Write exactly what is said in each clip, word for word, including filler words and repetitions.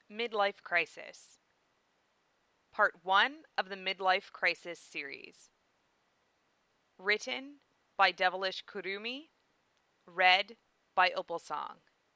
Midlife Crisis. Part one of the Midlife Crisis series. Written by Devilish Kurumi. Read by Opal Song.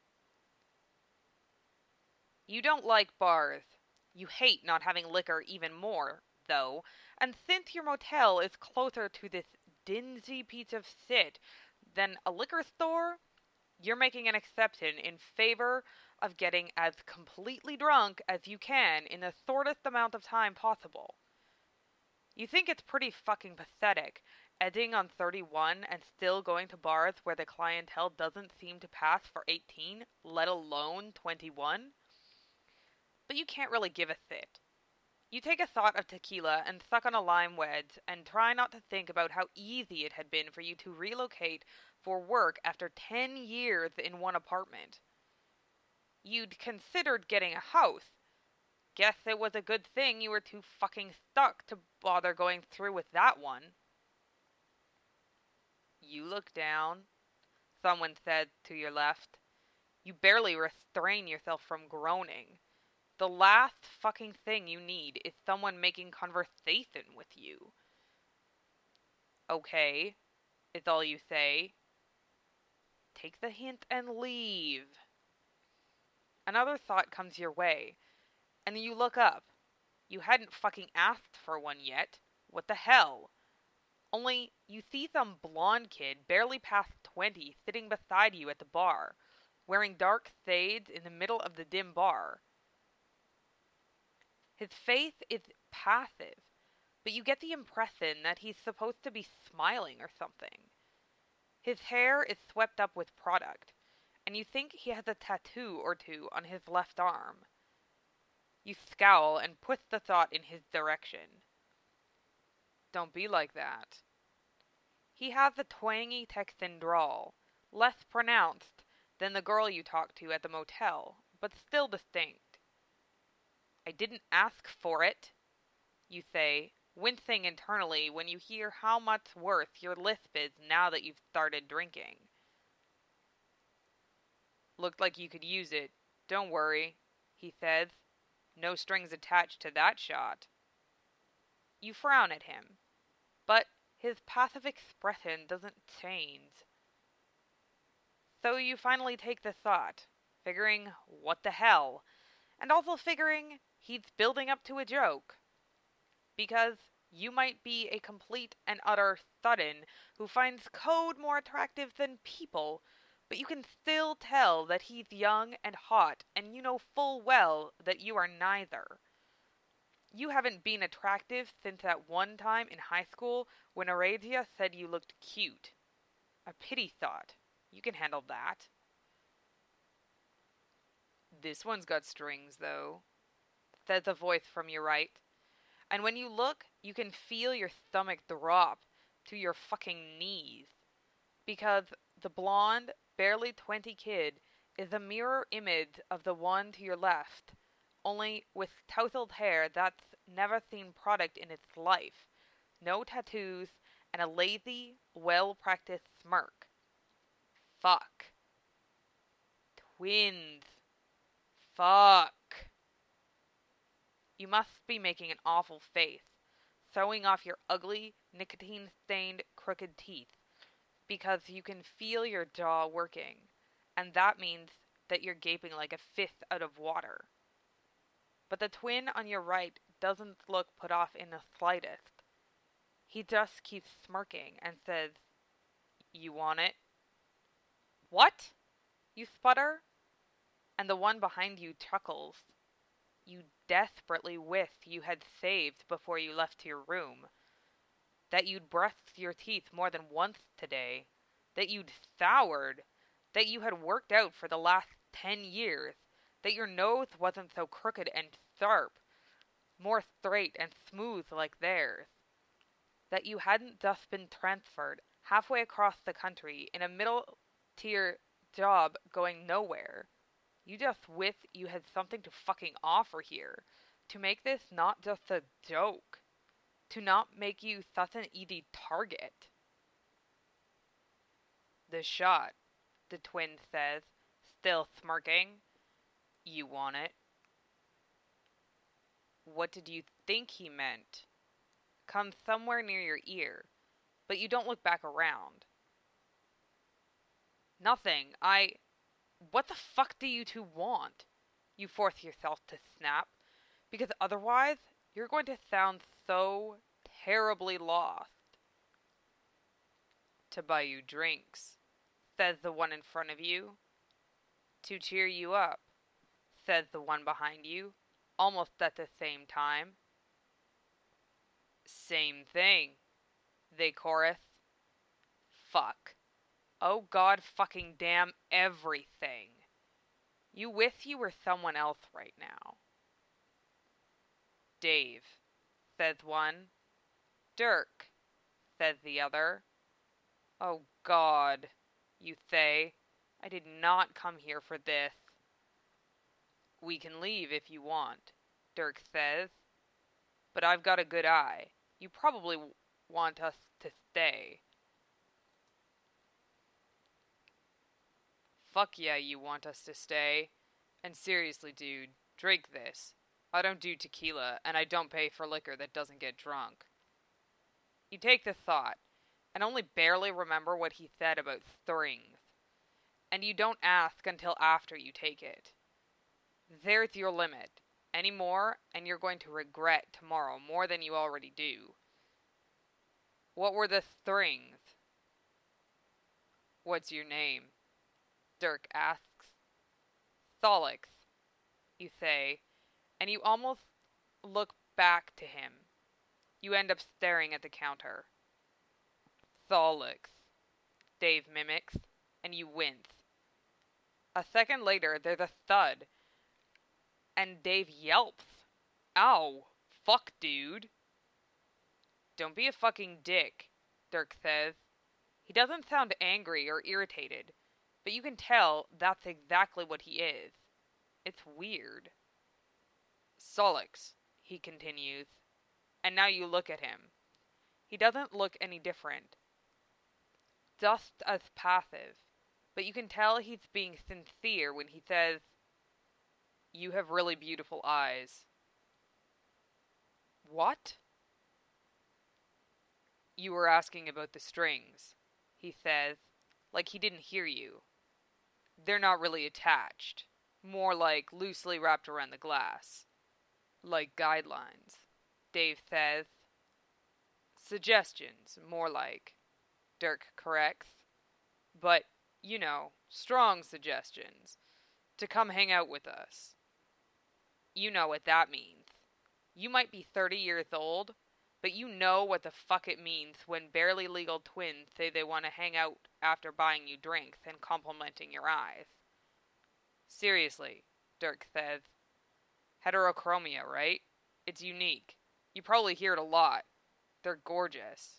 You don't like bars. You hate not having liquor even more, though, and since your motel is closer to this dingy piece of shit than a liquor store, you're making an exception in favor of getting as completely drunk as you can in the shortest amount of time possible. You think it's pretty fucking pathetic, edging on thirty-one and still going to bars where the clientele doesn't seem to pass for eighteen, let alone twenty-one? But you can't really give a shit. You take a thought of tequila and suck on a lime wedge and try not to think about how easy it had been for you to relocate for work after ten years in one apartment. You'd considered getting a house. Guess it was a good thing you were too fucking stuck to bother going through with that one. You look down, someone said to your left. You barely restrain yourself from groaning. The last fucking thing you need is someone making conversation with you. Okay, is all you say. Take the hint and leave. Another thought comes your way, and you look up. You hadn't fucking asked for one yet. What the hell? Only you see some blonde kid barely past twenty sitting beside you at the bar, wearing dark shades in the middle of the dim bar. His face is passive, but you get the impression that he's supposed to be smiling or something. His hair is swept up with product, and you think he has a tattoo or two on his left arm. You scowl and push the thought in his direction. Don't be like that. He has a twangy Texan drawl, less pronounced than the girl you talked to at the motel, but still distinct. I didn't ask for it, you say, wincing internally when you hear how much worse your lisp is now that you've started drinking. Looked like you could use it. Don't worry, he says. No strings attached to that shot. You frown at him, but his passive expression doesn't change. So you finally take the thought, figuring, what the hell, and also figuring he's building up to a joke. Because you might be a complete and utter sudden who finds code more attractive than people, but you can still tell that he's young and hot, and you know full well that you are neither. You haven't been attractive since that one time in high school when Aradia said you looked cute. A pity thought. You can handle that. This one's got strings, though, says a voice from your right. And when you look, you can feel your stomach drop to your fucking knees. Because the blonde, barely twenty kid is a mirror image of the one to your left, only with tousled hair that's never seen product in its life, no tattoos, and a lazy, well-practiced smirk. Fuck. Twins. Fuck. You must be making an awful face, throwing off your ugly, nicotine-stained, crooked teeth, because you can feel your jaw working, and that means that you're gaping like a fish out of water. But the twin on your right doesn't look put off in the slightest. He just keeps smirking and says, You want it? What? You sputter, and the one behind you chuckles. You desperately wish you had saved before you left your room. That you'd brushed your teeth more than once today. That you'd soured. That you had worked out for the last ten years. That your nose wasn't so crooked and sharp. More straight and smooth like theirs. That you hadn't just been transferred halfway across the country in a middle-tier job going nowhere. You just wish you had something to fucking offer here, to make this not just a joke, to not make you such an easy target. The shot, the twin says, still smirking. You want it? What did you think he meant? Comes somewhere near your ear, but you don't look back around. Nothing. I. What the fuck do you two want? You force yourself to snap, because otherwise you're going to sound so terribly lost. To buy you drinks, says the one in front of you. To cheer you up, says the one behind you, almost at the same time. Same thing, they chorus. Fuck. Oh god fucking damn everything. You wish you were someone else right now. Dave, says one. Dirk, says the other. Oh god, you say. I did not come here for this. We can leave if you want, Dirk says. But I've got a good eye. You probably want us to stay. Fuck yeah, you want us to stay. And seriously, dude, drink this. I don't do tequila, and I don't pay for liquor that doesn't get drunk. You take the thought, and only barely remember what he said about strings. And you don't ask until after you take it. There's your limit. Any more, and you're going to regret tomorrow more than you already do. What were the strings? What's your name? Dirk asks. Solix, you say, and you almost look back to him. You end up staring at the counter. Solix, Dave mimics, and you wince. A second later, there's a thud, and Dave yelps. Ow, fuck, dude. Don't be a fucking dick, Dirk says. He doesn't sound angry or irritated, but you can tell that's exactly what he is. It's weird. Solix, he continues, and now you look at him. He doesn't look any different. Just as passive, but you can tell he's being sincere when he says, You have really beautiful eyes. What? You were asking about the strings, he says, like he didn't hear you. They're not really attached, more like loosely wrapped around the glass. Like guidelines, Dave says. Suggestions, more like, Dirk corrects. But, you know, strong suggestions. To come hang out with us. You know what that means. You might be thirty years old, but you know what the fuck it means when barely legal twins say they want to hang out after buying you drinks and complimenting your eyes. Seriously, Dirk says. Heterochromia, right? It's unique. You probably hear it a lot. They're gorgeous.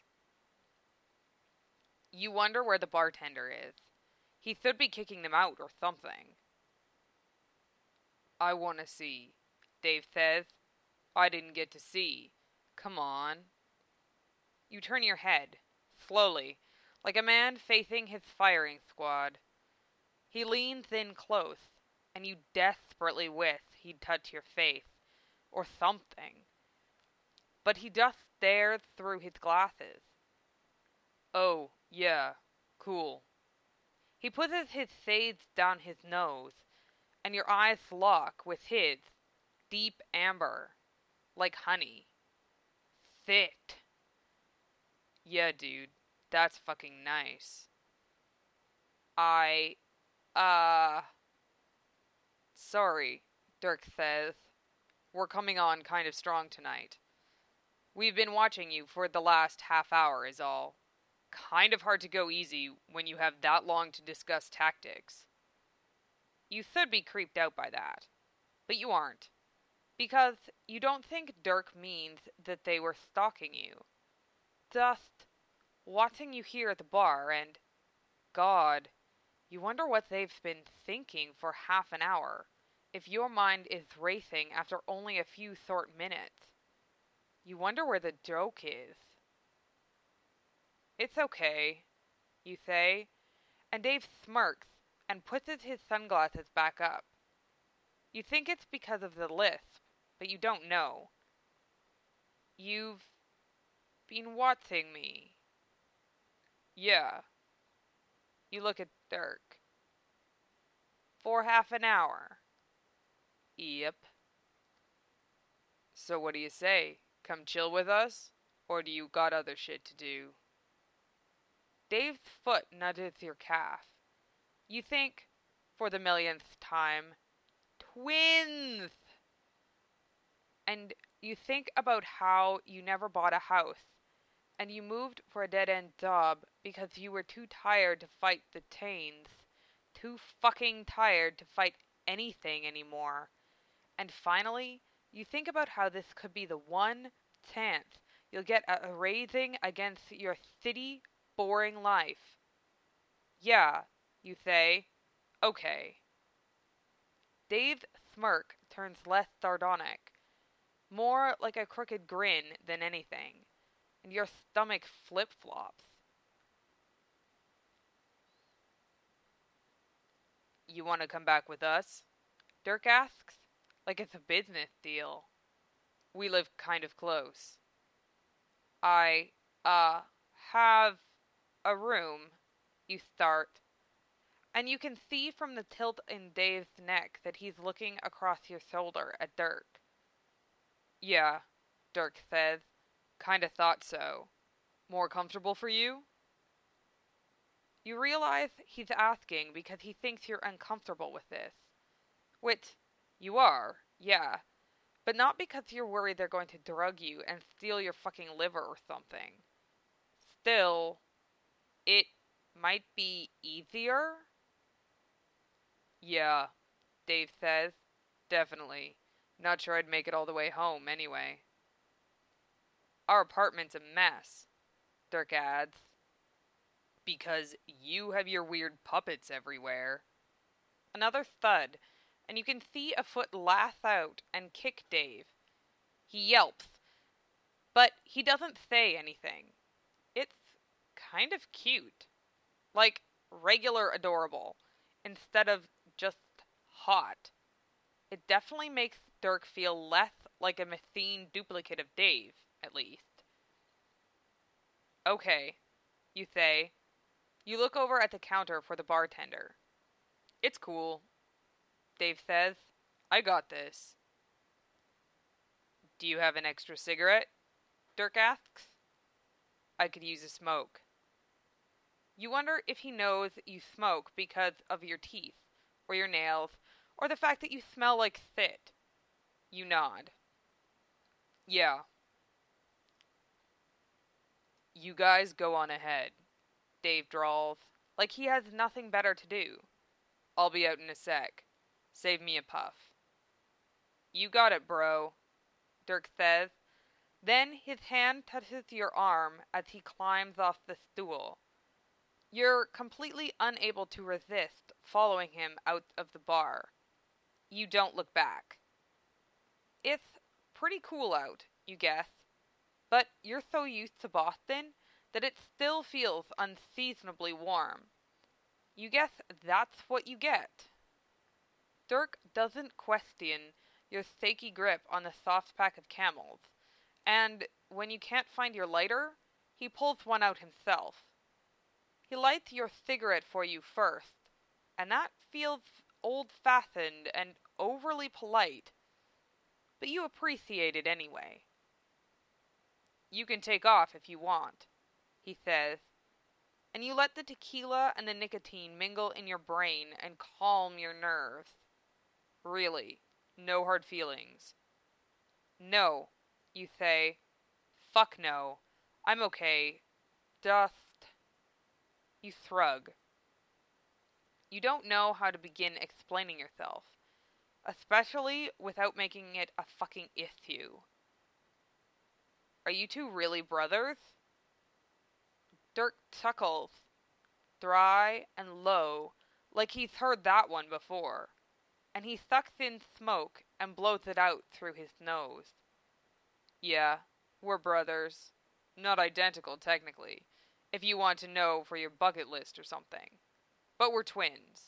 You wonder where the bartender is. He should be kicking them out or something. I want to see, Dave says. I didn't get to see. Come on. You turn your head, slowly, like a man facing his firing squad. He leans in close, and you desperately wish he'd touch your face, or something. But he just stares through his glasses. Oh, yeah, cool. He pushes his shades down his nose, and your eyes lock with his, deep amber, like honey. Thick. Yeah, dude, that's fucking nice. I, uh... Sorry, Dirk says. We're coming on kind of strong tonight. We've been watching you for the last half hour is all. Kind of hard to go easy when you have that long to discuss tactics. You should be creeped out by that, but you aren't. Because you don't think Dirk means that they were stalking you. Just watching you here at the bar and, God, you wonder what they've been thinking for half an hour, if your mind is racing after only a few short minutes. You wonder where the joke is. It's okay, you say, and Dave smirks and puts his sunglasses back up. You think it's because of the lisp, but you don't know, You've been watching me. Yeah. You look at Dirk. For half an hour. Yep. So what do you say? Come chill with us? Or do you got other shit to do? Dave's foot nudges your calf. You think, for the millionth time, twins! And you think about how you never bought a house, and you moved for a dead-end job because you were too tired to fight the Tanes. Too fucking tired to fight anything anymore. And finally, you think about how this could be the one chance you'll get at raising against your city boring life. Yeah, you say. Okay. Dave's smirk turns less sardonic, more like a crooked grin than anything, and your stomach flip-flops. You want to come back with us? Dirk asks, like it's a business deal. We live kind of close. I, uh, have a room, you start, and you can see from the tilt in Dave's neck that he's looking across your shoulder at Dirk. Yeah, Dirk says. Kinda thought so. More comfortable for you? You realize he's asking because he thinks you're uncomfortable with this. Which, you are, yeah. But not because you're worried they're going to drug you and steal your fucking liver or something. Still, it might be easier? Yeah, Dave says. Definitely. Not sure I'd make it all the way home, anyway. Our apartment's a mess, Dirk adds. Because you have your weird puppets everywhere. Another thud, and you can see a foot lash out and kick Dave. He yelps, but he doesn't say anything. It's kind of cute. Like, regular adorable, instead of just hot. It definitely makes Dirk feel less like a machine duplicate of Dave, at least. Okay, you say. You look over at the counter for the bartender. It's cool, Dave says. I got this. Do you have an extra cigarette? Dirk asks. I could use a smoke. You wonder if he knows you smoke because of your teeth, or your nails, or the fact that you smell like spit. You nod. Yeah. You guys go on ahead, Dave drawls, like he has nothing better to do. I'll be out in a sec. Save me a puff. You got it, bro, Dirk says. Then his hand touches your arm as he climbs off the stool. You're completely unable to resist following him out of the bar. You don't look back. It's pretty cool out, you guess, but you're so used to Boston that it still feels unseasonably warm. You guess that's what you get. Dirk doesn't question your shaky grip on the soft pack of Camels, and when you can't find your lighter, he pulls one out himself. He lights your cigarette for you first, and that feels old-fashioned and overly polite, but you appreciate it anyway. You can take off if you want, he says, and you let the tequila and the nicotine mingle in your brain and calm your nerves. Really, no hard feelings. No, you say. Fuck no. I'm okay. Just... You shrug. You don't know how to begin explaining yourself, especially without making it a fucking issue. Are you two really brothers? Dirk chuckles, dry and low, like he's heard that one before, and he sucks in smoke and blows it out through his nose. Yeah, we're brothers. Not identical, technically, if you want to know for your bucket list or something. But we're twins.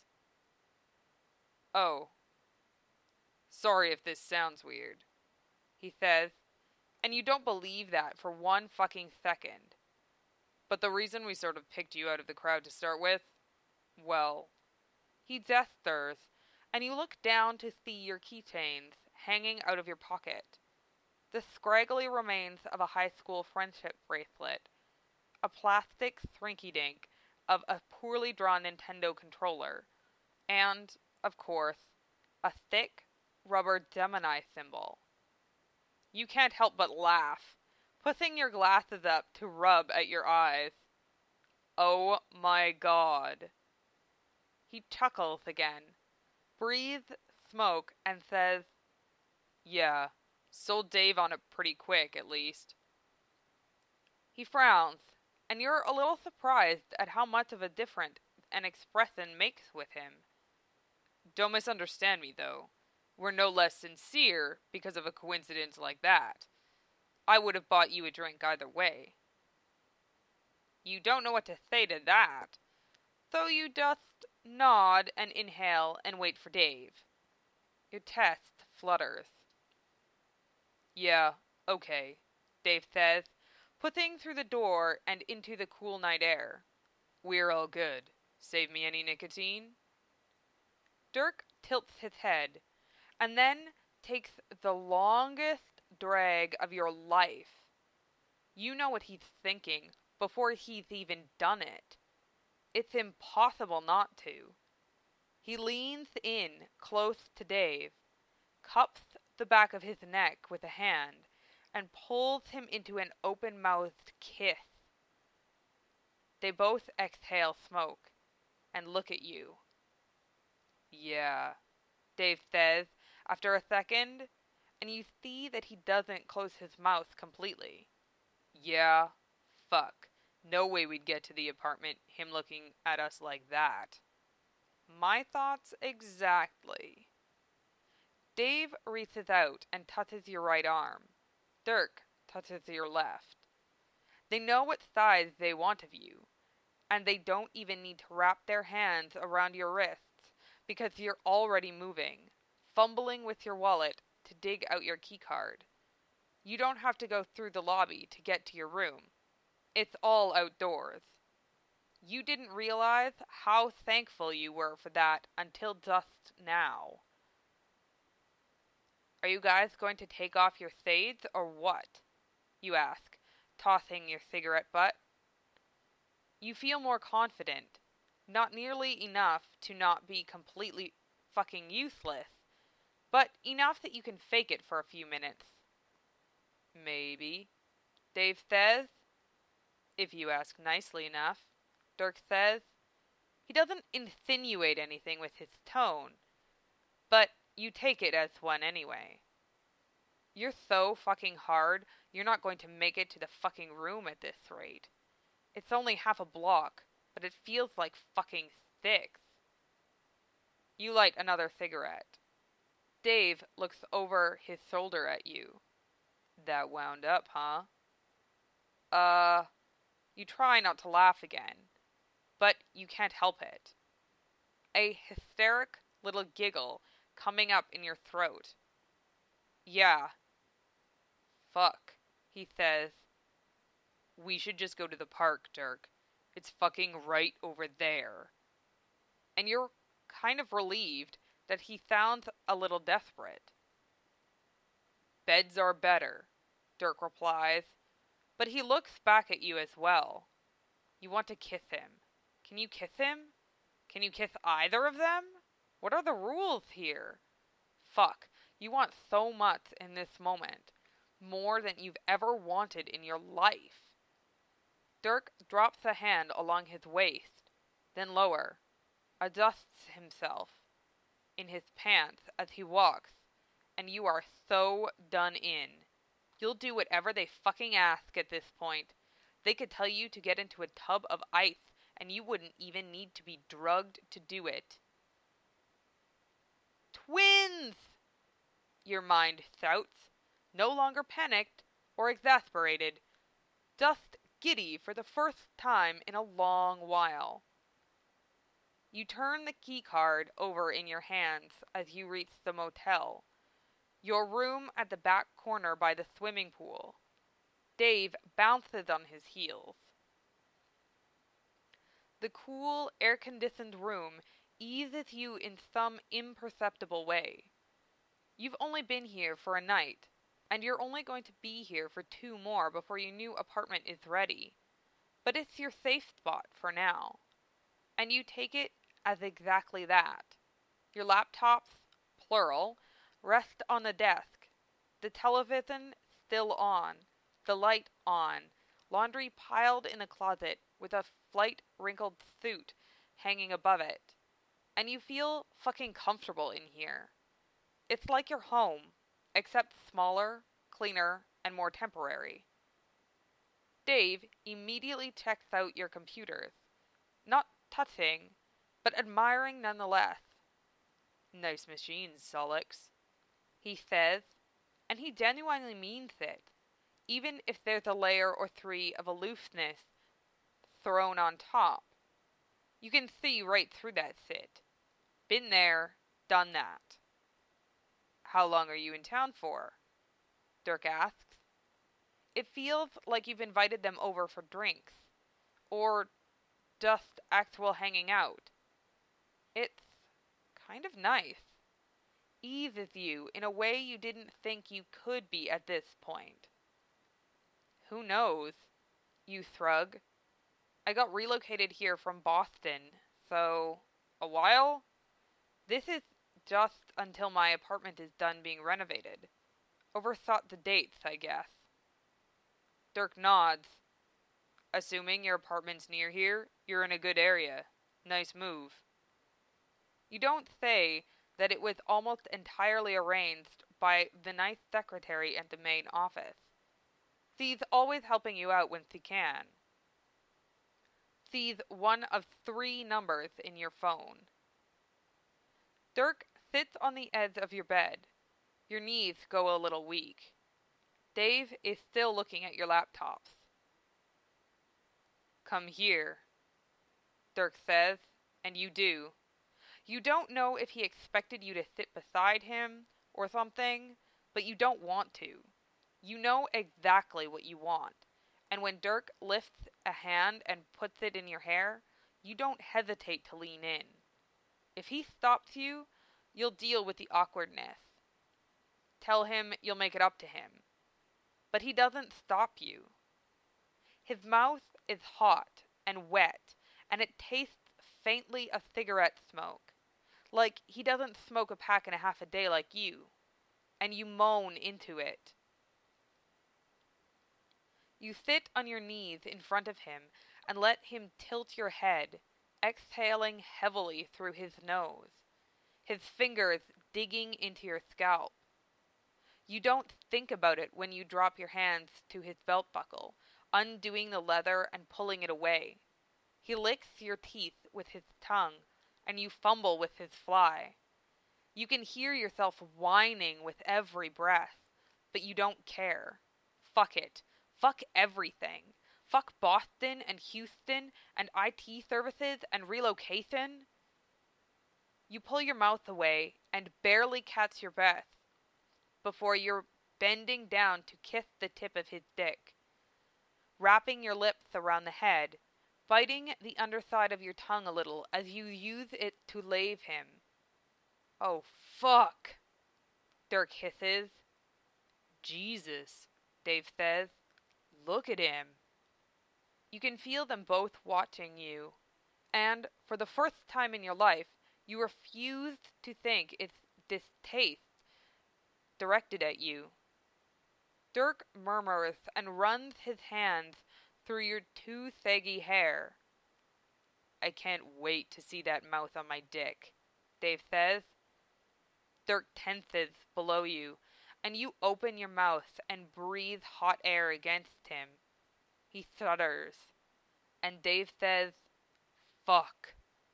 Oh. Sorry if this sounds weird, he says, And you don't believe that for one fucking second. But the reason we sort of picked you out of the crowd to start with, well, he gestures, and you look down to see your keychains hanging out of your pocket. The scraggly remains of a high school friendship bracelet, a plastic shrinky-dink of a poorly drawn Nintendo controller, and, of course, a thick, rubber Gemini symbol. You can't help but laugh, putting your glasses up to rub at your eyes. Oh my god. He chuckles again, breathes smoke, and says, "Yeah, sold Dave on it pretty quick, at least." He frowns, and you're a little surprised at how much of a difference an expression makes with him. Don't misunderstand me, though. We're no less sincere because of a coincidence like that. I would have bought you a drink either way. You don't know what to say to that, so you just nod and inhale and wait for Dave. Your chest flutters. "Yeah, okay," Dave says, pushing through the door and into the cool night air. "We're all good. Save me any nicotine?" Dirk tilts his head, and then takes the longest drag of your life. You know what he's thinking before he's even done it. It's impossible not to. He leans in close to Dave, cups the back of his neck with a hand, and pulls him into an open-mouthed kiss. They both exhale smoke and look at you. "Yeah," Dave says after a second, and you see that he doesn't close his mouth completely. "Yeah, fuck. No way we'd get to the apartment, him looking at us like that." "My thoughts exactly." Dave reaches out and touches your right arm. Dirk touches your left. They know what size they want of you, and they don't even need to wrap their hands around your wrists because you're already moving, fumbling with your wallet to dig out your keycard. You don't have to go through the lobby to get to your room. It's all outdoors. You didn't realize how thankful you were for that until just now. "Are you guys going to take off your shades or what?" you ask, tossing your cigarette butt. You feel more confident, not nearly enough to not be completely fucking useless, but enough that you can fake it for a few minutes. "Maybe," Dave says. "If you ask nicely enough," Dirk says. He doesn't insinuate anything with his tone, but you take it as one anyway. You're so fucking hard, you're not going to make it to the fucking room at this rate. It's only half a block, but it feels like fucking six. You light another cigarette. Dave looks over his shoulder at you. "That wound up, huh?" Uh, you try not to laugh again, but you can't help it. A hysteric little giggle coming up in your throat. "Yeah." "Fuck," he says. "We should just go to the park, Dirk. It's fucking right over there." And you're kind of relieved that he sounds a little desperate. "Beds are better," Dirk replies, but he looks back at you as well. You want to kiss him. Can you kiss him? Can you kiss either of them? What are the rules here? Fuck, you want so much in this moment. More than you've ever wanted in your life. Dirk drops a hand along his waist, then lower, adjusts himself in his pants as he walks, and you are so done in. You'll do whatever they fucking ask at this point. They could tell you to get into a tub of ice, and you wouldn't even need to be drugged to do it. "Twins!" your mind shouts, no longer panicked or exasperated, just giddy for the first time in a long while. You turn the key card over in your hands as you reach the motel. Your room at the back corner by the swimming pool. Dave bounces on his heels. The cool, air-conditioned room eases you in some imperceptible way. You've only been here for a night, and you're only going to be here for two more before your new apartment is ready. But it's your safe spot for now. And you take it as exactly that. Your laptops, plural, rest on the desk. The television still on. The light on. Laundry piled in a closet with a flight wrinkled suit hanging above it. And you feel fucking comfortable in here. It's like your home, except smaller, cleaner, and more temporary. Dave immediately checks out your computers. Not touching, but admiring nonetheless. Nice machines, Solix, he says, and he genuinely means it, even if there's a layer or three of aloofness thrown on top. You can see right through that shit. Been there, done that. How long are you in town for? Dirk asks. It feels like you've invited them over for drinks, or just actual hanging out. It's kind of nice. Eases you in a way you didn't think you could be at this point. Who knows? You shrug. I got relocated here from Boston, so a while? This is just until my apartment is done being renovated. Overthought the dates, I guess. Dirk nods. Assuming your apartment's near here, you're in a good area. Nice move. You don't say that it was almost entirely arranged by the nice secretary at the main office. She's always helping you out when she can. She's one of three numbers in your phone. Dirk sits on the edge of your bed. Your knees go a little weak. Dave is still looking at your laptops. Come here, Dirk says, and you do. You don't know if he expected you to sit beside him or something, but you don't want to. You know exactly what you want, and when Dirk lifts a hand and puts it in your hair, you don't hesitate to lean in. If he stops you, you'll deal with the awkwardness. Tell him you'll make it up to him. But he doesn't stop you. His mouth is hot and wet, and it tastes faintly of cigarette smoke, like he doesn't smoke a pack and a half a day like you, and you moan into it. You sit on your knees in front of him and let him tilt your head, exhaling heavily through his nose, his fingers digging into your scalp. You don't think about it when you drop your hands to his belt buckle, undoing the leather and pulling it away. He licks your teeth with his tongue, and you fumble with his fly. You can hear yourself whining with every breath, but you don't care. Fuck it. Fuck everything. Fuck Boston and Houston and I T services and relocation. You pull your mouth away and barely catch your breath before you're bending down to kiss the tip of his dick, wrapping your lips around the head, biting the underside of your tongue a little as you use it to lave him. Oh, fuck, Dirk hisses. Jesus, Dave says. Look at him. You can feel them both watching you, and for the first time in your life, you refuse to think it's distaste directed at you. Dirk murmurs and runs his hands through your too saggy hair. I can't wait to see that mouth on my dick, Dave says. Dirk tenses below you, and you open your mouth and breathe hot air against him. He shudders, and Dave says, fuck.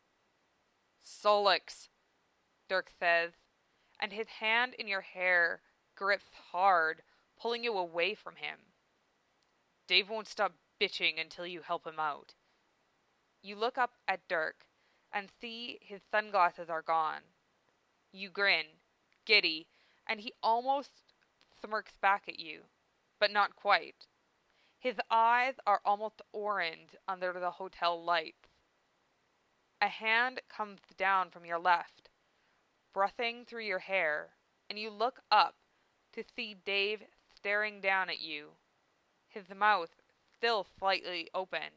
Solix, Dirk says, and his hand in your hair grips hard, pulling you away from him. Dave won't stop bitching until you help him out. You look up at Dirk and see his sunglasses are gone. You grin, giddy, and he almost smirks back at you, but not quite. His eyes are almost orange under the hotel lights. A hand comes down from your left, brushing through your hair, and you look up to see Dave staring down at you, his mouth still slightly open.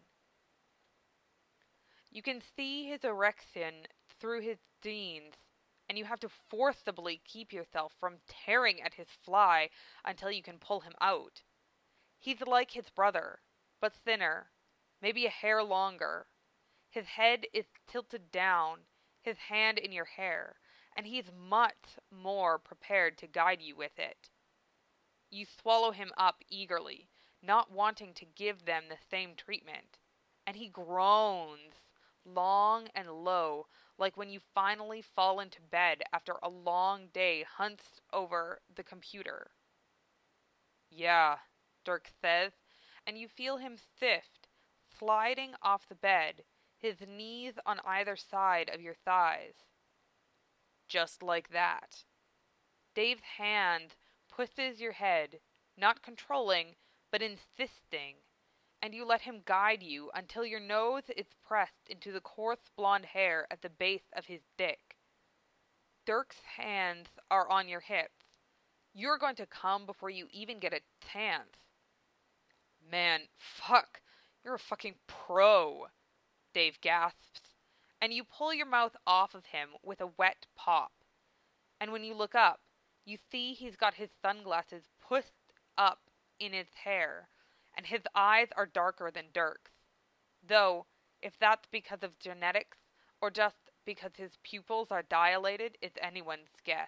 You can see his erection through his jeans, and you have to forcibly keep yourself from tearing at his fly until you can pull him out. He's like his brother, but thinner, maybe a hair longer. His head is tilted down, his hand in your hair, and he's much more prepared to guide you with it. You swallow him up eagerly, not wanting to give them the same treatment, and he groans, long and low, like when you finally fall into bed after a long day hunched over the computer. Yeah, Dirk says, and you feel him sift, sliding off the bed, his knees on either side of your thighs. Just like that. Dave's hand pushes your head, not controlling, but insisting, and you let him guide you until your nose is pressed into the coarse blonde hair at the base of his dick. Dirk's hands are on your hips. You're going to come before you even get a chance. Man, fuck, you're a fucking pro, Dave gasps, and you pull your mouth off of him with a wet pop. And when you look up, you see he's got his sunglasses pushed up in his hair, and his eyes are darker than Dirk's. Though, if that's because of genetics, or just because his pupils are dilated, it's anyone's guess.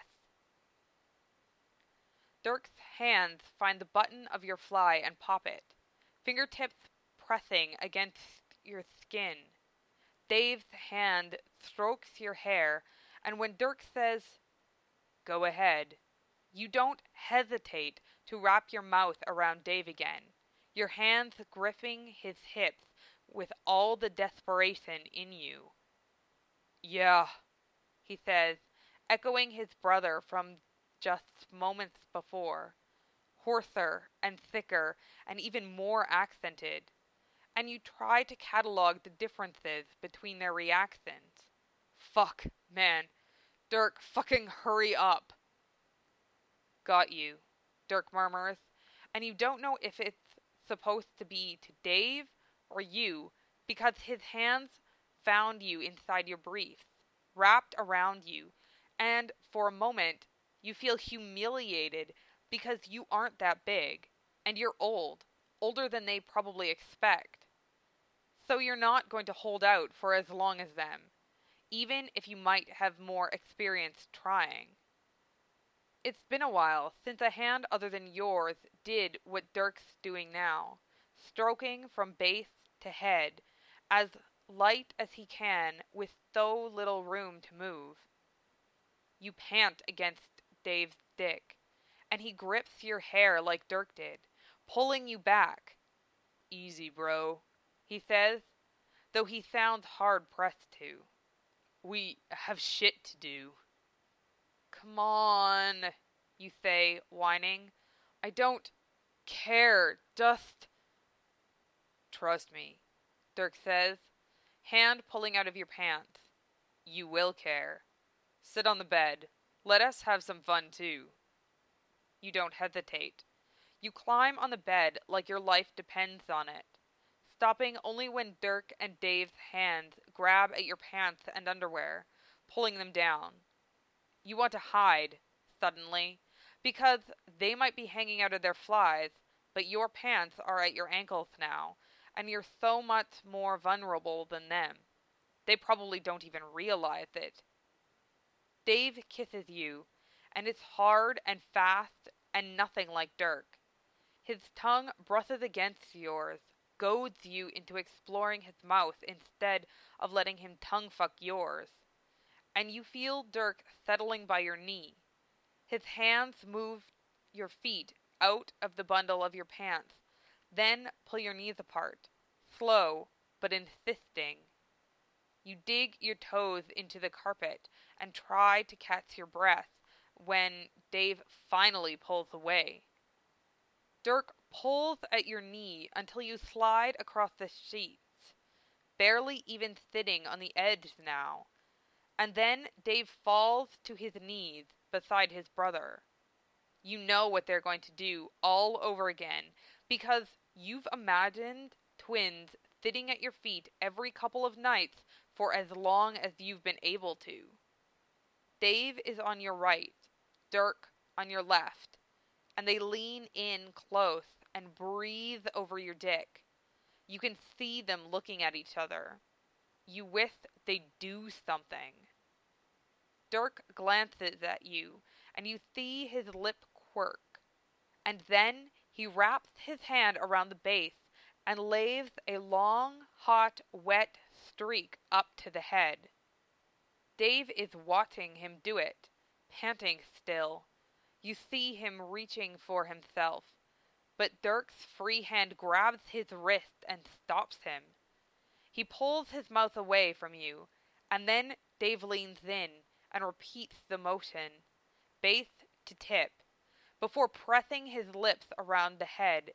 Dirk's hands find the button of your fly and pop it, fingertips pressing against your skin. Dave's hand strokes your hair, and when Dirk says, "Go ahead," you don't hesitate to wrap your mouth around Dave again, your hands gripping his hips with all the desperation in you. Yeah, he says, echoing his brother from just moments before, hoarser and thicker and even more accented, and you try to catalog the differences between their reactions. Fuck, man. Dirk, fucking hurry up. Got you, Dirk murmurs, and you don't know if it's supposed to be to Dave or you, because his hands found you inside your briefs, wrapped around you, and for a moment you feel humiliated because you aren't that big, and you're old, older than they probably expect. So you're not going to hold out for as long as them, even if you might have more experience trying. It's been a while since a hand other than yours did what Dirk's doing now, stroking from base to head, as light as he can with so little room to move. You pant against Dave's dick, and he grips your hair like Dirk did, pulling you back. Easy, bro, he says, though he sounds hard-pressed to. We have shit to do. Come on, you say, whining. I don't care, just... Trust me, Dirk says, hand pulling out of your pants. You will care. Sit on the bed. Let us have some fun, too. You don't hesitate. You climb on the bed like your life depends on it, stopping only when Dirk and Dave's hands grab at your pants and underwear, pulling them down. You want to hide, suddenly, because they might be hanging out of their flies, but your pants are at your ankles now, and you're so much more vulnerable than them. They probably don't even realize it. Dave kisses you, and it's hard and fast and nothing like Dirk. His tongue brushes against yours, goads you into exploring his mouth instead of letting him tongue fuck yours. And you feel Dirk settling by your knee. His hands move your feet out of the bundle of your pants, then pull your knees apart, slow but insisting. You dig your toes into the carpet and try to catch your breath when Dave finally pulls away. Dirk pulls at your knee until you slide across the sheets, barely even sitting on the edge now, and then Dave falls to his knees beside his brother. You know what they're going to do all over again, because you've imagined twins sitting at your feet every couple of nights for as long as you've been able to. Dave is on your right, Dirk on your left, and they lean in close and breathe over your dick. You can see them looking at each other. You wish they'd do something. Dirk glances at you, and you see his lip quirk, and then he wraps his hand around the base and lays a long, hot, wet streak up to the head. Dave is watching him do it, panting still. You see him reaching for himself, but Dirk's free hand grabs his wrist and stops him. He pulls his mouth away from you, and then Dave leans in and repeats the motion, base to tip, before pressing his lips around the head,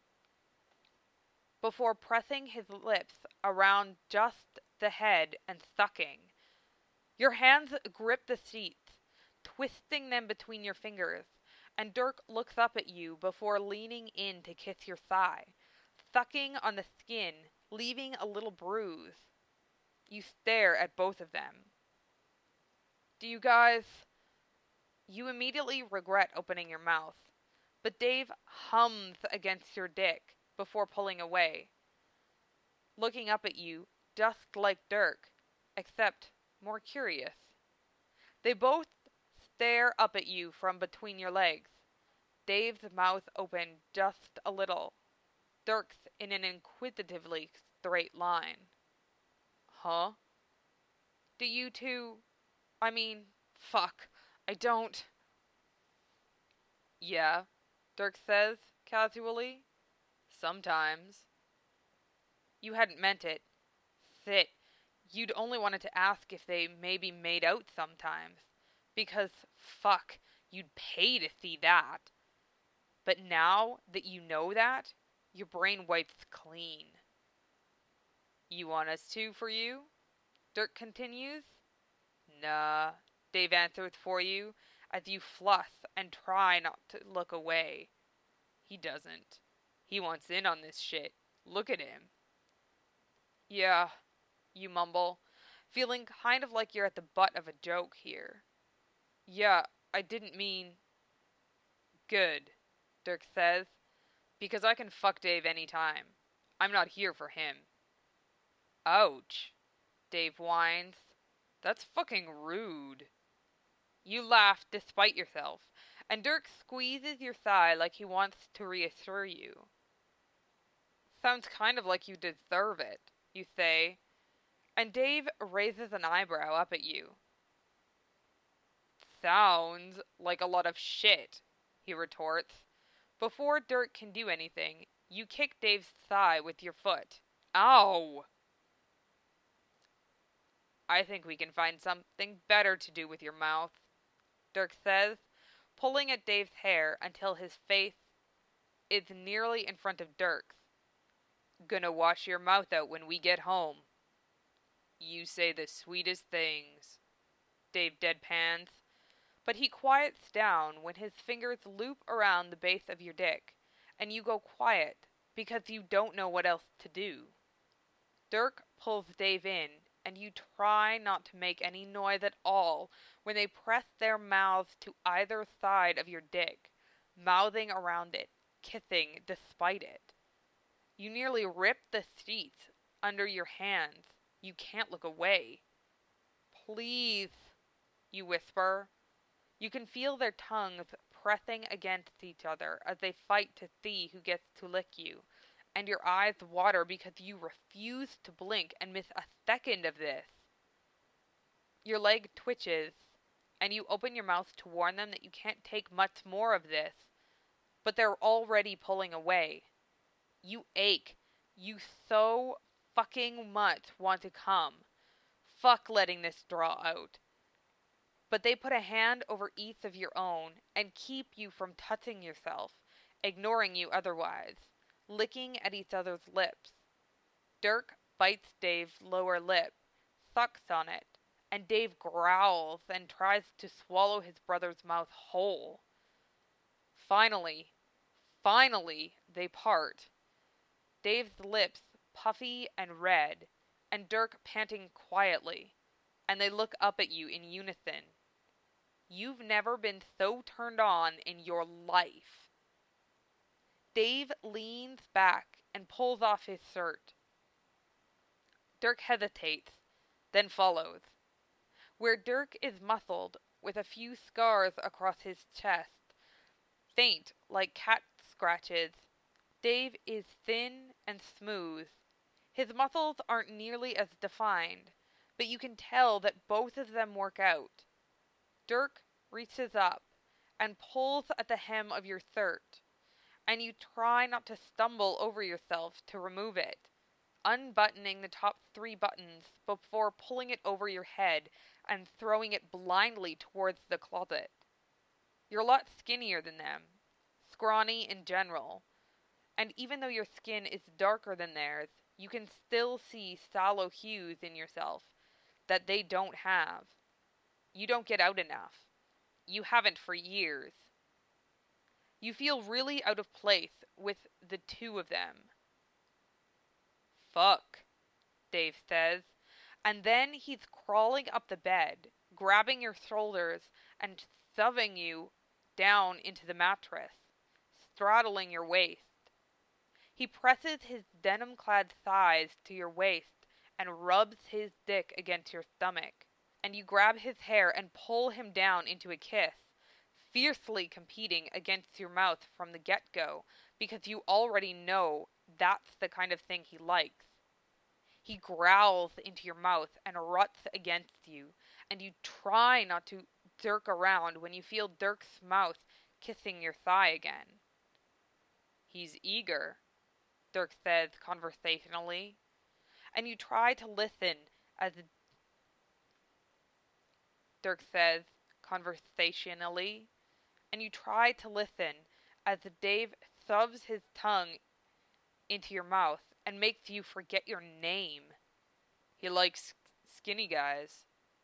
before pressing his lips around just the head and sucking. Your hands grip the seats, twisting them between your fingers, and Dirk looks up at you before leaning in to kiss your thigh, sucking on the skin, leaving a little bruise. You stare at both of them. Do you guys... You immediately regret opening your mouth, but Dave hums against your dick before pulling away, looking up at you just like Dirk, except more curious. They both stare up at you from between your legs, Dave's mouth open just a little, Dirk's in an inquisitively straight line. Huh? Do you two... I mean, fuck, I don't... Yeah, Dirk says, casually. Sometimes. You hadn't meant it. Sit. You'd only wanted to ask if they maybe made out sometimes. Because, fuck, you'd pay to see that. But now that you know that, your brain wipes clean. You want us to for you? Dirk continues. Nah, Dave answers for you, as you fluff and try not to look away. He doesn't. He wants in on this shit. Look at him. Yeah, you mumble, feeling kind of like you're at the butt of a joke here. Yeah, I didn't mean... Good, Dirk says, because I can fuck Dave anytime. I'm not here for him. Ouch, Dave whines. That's fucking rude. You laugh despite yourself, and Dirk squeezes your thigh like he wants to reassure you. Sounds kind of like you deserve it, you say, and Dave raises an eyebrow up at you. Sounds like a lot of shit, he retorts. Before Dirk can do anything, you kick Dave's thigh with your foot. Ow! I think we can find something better to do with your mouth, Dirk says, pulling at Dave's hair until his face is nearly in front of Dirk's. Gonna wash your mouth out when we get home. You say the sweetest things, Dave deadpans, but he quiets down when his fingers loop around the base of your dick, and you go quiet because you don't know what else to do. Dirk pulls Dave in, and you try not to make any noise at all when they press their mouths to either side of your dick, mouthing around it, kissing despite it. You nearly rip the seats under your hands. You can't look away. Please, you whisper. You can feel their tongues pressing against each other as they fight to see who gets to lick you, and your eyes water because you refuse to blink and miss a second of this. Your leg twitches, and you open your mouth to warn them that you can't take much more of this, but they're already pulling away. You ache. You so fucking much want to come. Fuck letting this draw out. but they put a hand over each of your own and keep you from touching yourself, ignoring you otherwise, licking at each other's lips. Dirk bites Dave's lower lip, sucks on it, and Dave growls and tries to swallow his brother's mouth whole. Finally, finally, they part. Dave's lips puffy and red, and Dirk panting quietly, and they look up at you in unison. You've never been so turned on in your life. Dave leans back and pulls off his shirt. Dirk hesitates, then follows. Where Dirk is muscled, with a few scars across his chest, faint like cat scratches, Dave is thin and smooth. His muscles aren't nearly as defined, but you can tell that both of them work out. Dirk reaches up and pulls at the hem of your shirt, and you try not to stumble over yourself to remove it, unbuttoning the top three buttons before pulling it over your head and throwing it blindly towards the closet. You're a lot skinnier than them, scrawny in general, and even though your skin is darker than theirs, you can still see sallow hues in yourself that they don't have. You don't get out enough. You haven't for years. You feel really out of place with the two of them. Fuck, Dave says, and then he's crawling up the bed, grabbing your shoulders and shoving you down into the mattress, straddling your waist. He presses his denim-clad thighs to your waist and rubs his dick against your stomach, and you grab his hair and pull him down into a kiss, fiercely competing against your mouth from the get-go, because you already know that's the kind of thing he likes. He growls into your mouth and ruts against you, and you try not to jerk around when you feel Dirk's mouth kissing your thigh again. He's eager, Dirk says conversationally, and you try to listen as Dirk says conversationally, and you try to listen as Dave shoves his tongue into your mouth and makes you forget your name. He likes skinny guys.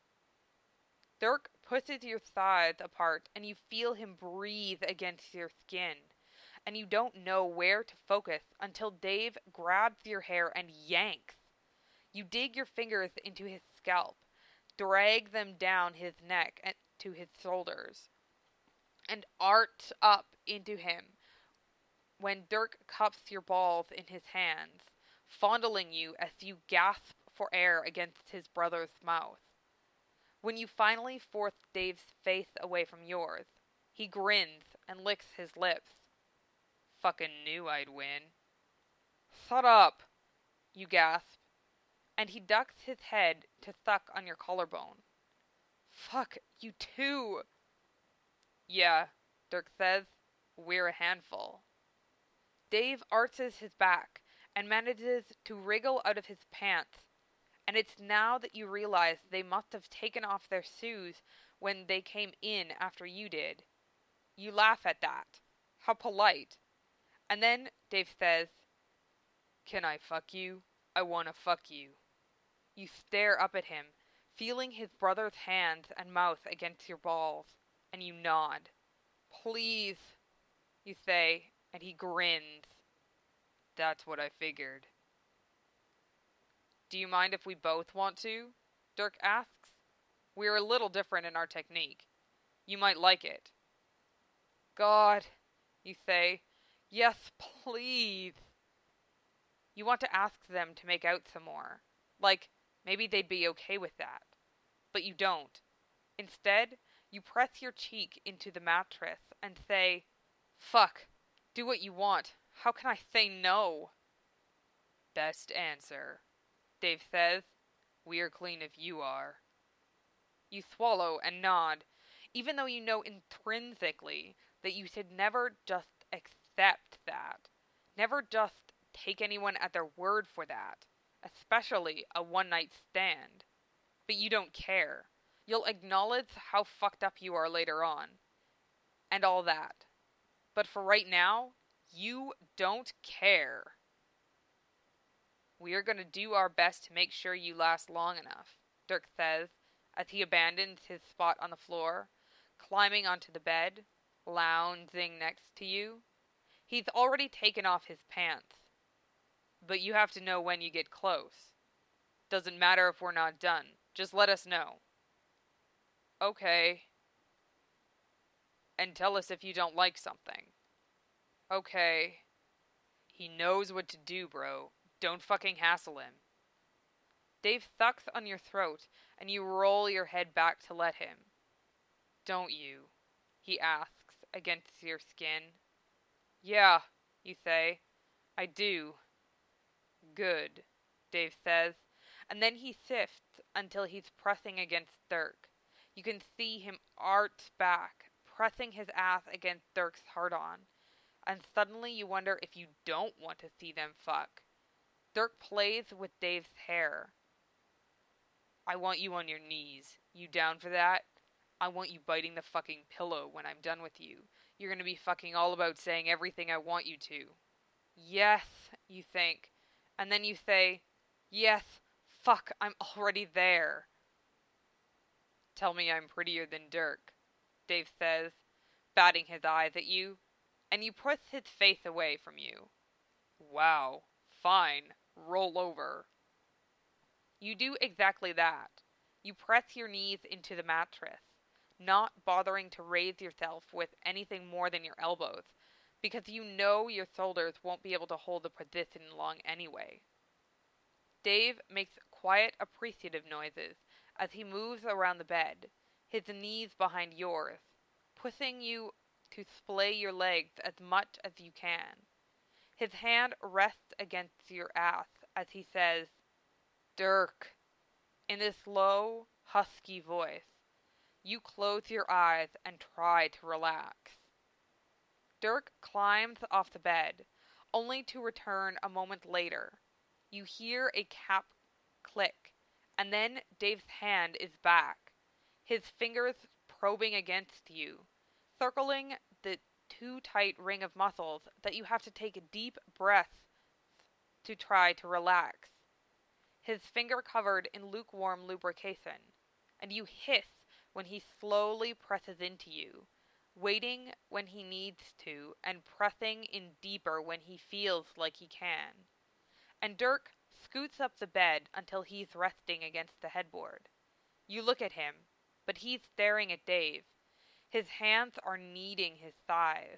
Dirk pushes your thighs apart and you feel him breathe against your skin, and you don't know where to focus until Dave grabs your hair and yanks. You dig your fingers into his scalp, drag them down his neck and to his shoulders, and arch up into him when Dirk cups your balls in his hands, fondling you as you gasp for air against his brother's mouth. When you finally force Dave's face away from yours, he grins and licks his lips. Fucking knew I'd win. Shut up, you gasp, and he ducks his head to suck on your collarbone. Fuck, you too. Yeah, Dirk says, we're a handful. Dave arches his back and manages to wriggle out of his pants, and it's now that you realize they must have taken off their shoes when they came in after you did. You laugh at that. How polite. And then Dave says, "Can I fuck you? I wanna fuck you." You stare up at him, feeling his brother's hands and mouth against your balls, and you nod. "Please," you say, and he grins. "That's what I figured." "Do you mind if we both want to?" Dirk asks. "We're a little different in our technique. You might like it." "God," you say. "Yes, please." You want to ask them to make out some more. Like, maybe they'd be okay with that. But you don't. Instead, you press your cheek into the mattress and say, "Fuck, do what you want. How can I say no?" "Best answer," Dave says. "We're clean if you are." You swallow and nod, even though you know intrinsically that you should never just accept that. Never just take anyone at their word for that, especially a one-night stand. But you don't care. You'll acknowledge how fucked up you are later on, and all that. But for right now, you don't care. We are going to do our best to make sure you last long enough, Dirk says, as he abandons his spot on the floor, climbing onto the bed, lounging next to you. He's already taken off his pants. But you have to know when you get close. Doesn't matter if we're not done. Just let us know. Okay. And tell us if you don't like something. Okay. He knows what to do, bro. Don't fucking hassle him. Dave sucks on your throat, and you roll your head back to let him. Don't you? He asks, against your skin. Yeah, you say. I do. Good, Dave says, and then he sifts until he's pressing against Dirk. You can see him arch back, pressing his ass against Dirk's hard-on, and suddenly you wonder if you don't want to see them fuck. Dirk plays with Dave's hair. I want you on your knees. You down for that? I want you biting the fucking pillow when I'm done with you. You're gonna be fucking all about saying everything I want you to. Yes, you think. And then you say, yes, fuck, I'm already there. Tell me I'm prettier than Dirk, Dave says, batting his eyes at you, and you push his face away from you. Wow, fine, roll over. You do exactly that. You press your knees into the mattress, not bothering to raise yourself with anything more than your elbows, because you know your shoulders won't be able to hold the position long anyway. Dave makes quiet, appreciative noises as he moves around the bed, his knees behind yours, pushing you to splay your legs as much as you can. His hand rests against your ass as he says, Dirk, in this low, husky voice. You close your eyes and try to relax. Dirk climbs off the bed, only to return a moment later. You hear a cap click, and then Dave's hand is back, his fingers probing against you, circling the too tight ring of muscles that you have to take deep breaths to try to relax. His finger covered in lukewarm lubrication, and you hiss when he slowly presses into you, waiting when he needs to and pressing in deeper when he feels like he can. And Dirk scoots up the bed until he's resting against the headboard. You look at him, but he's staring at Dave. His hands are kneading his thighs.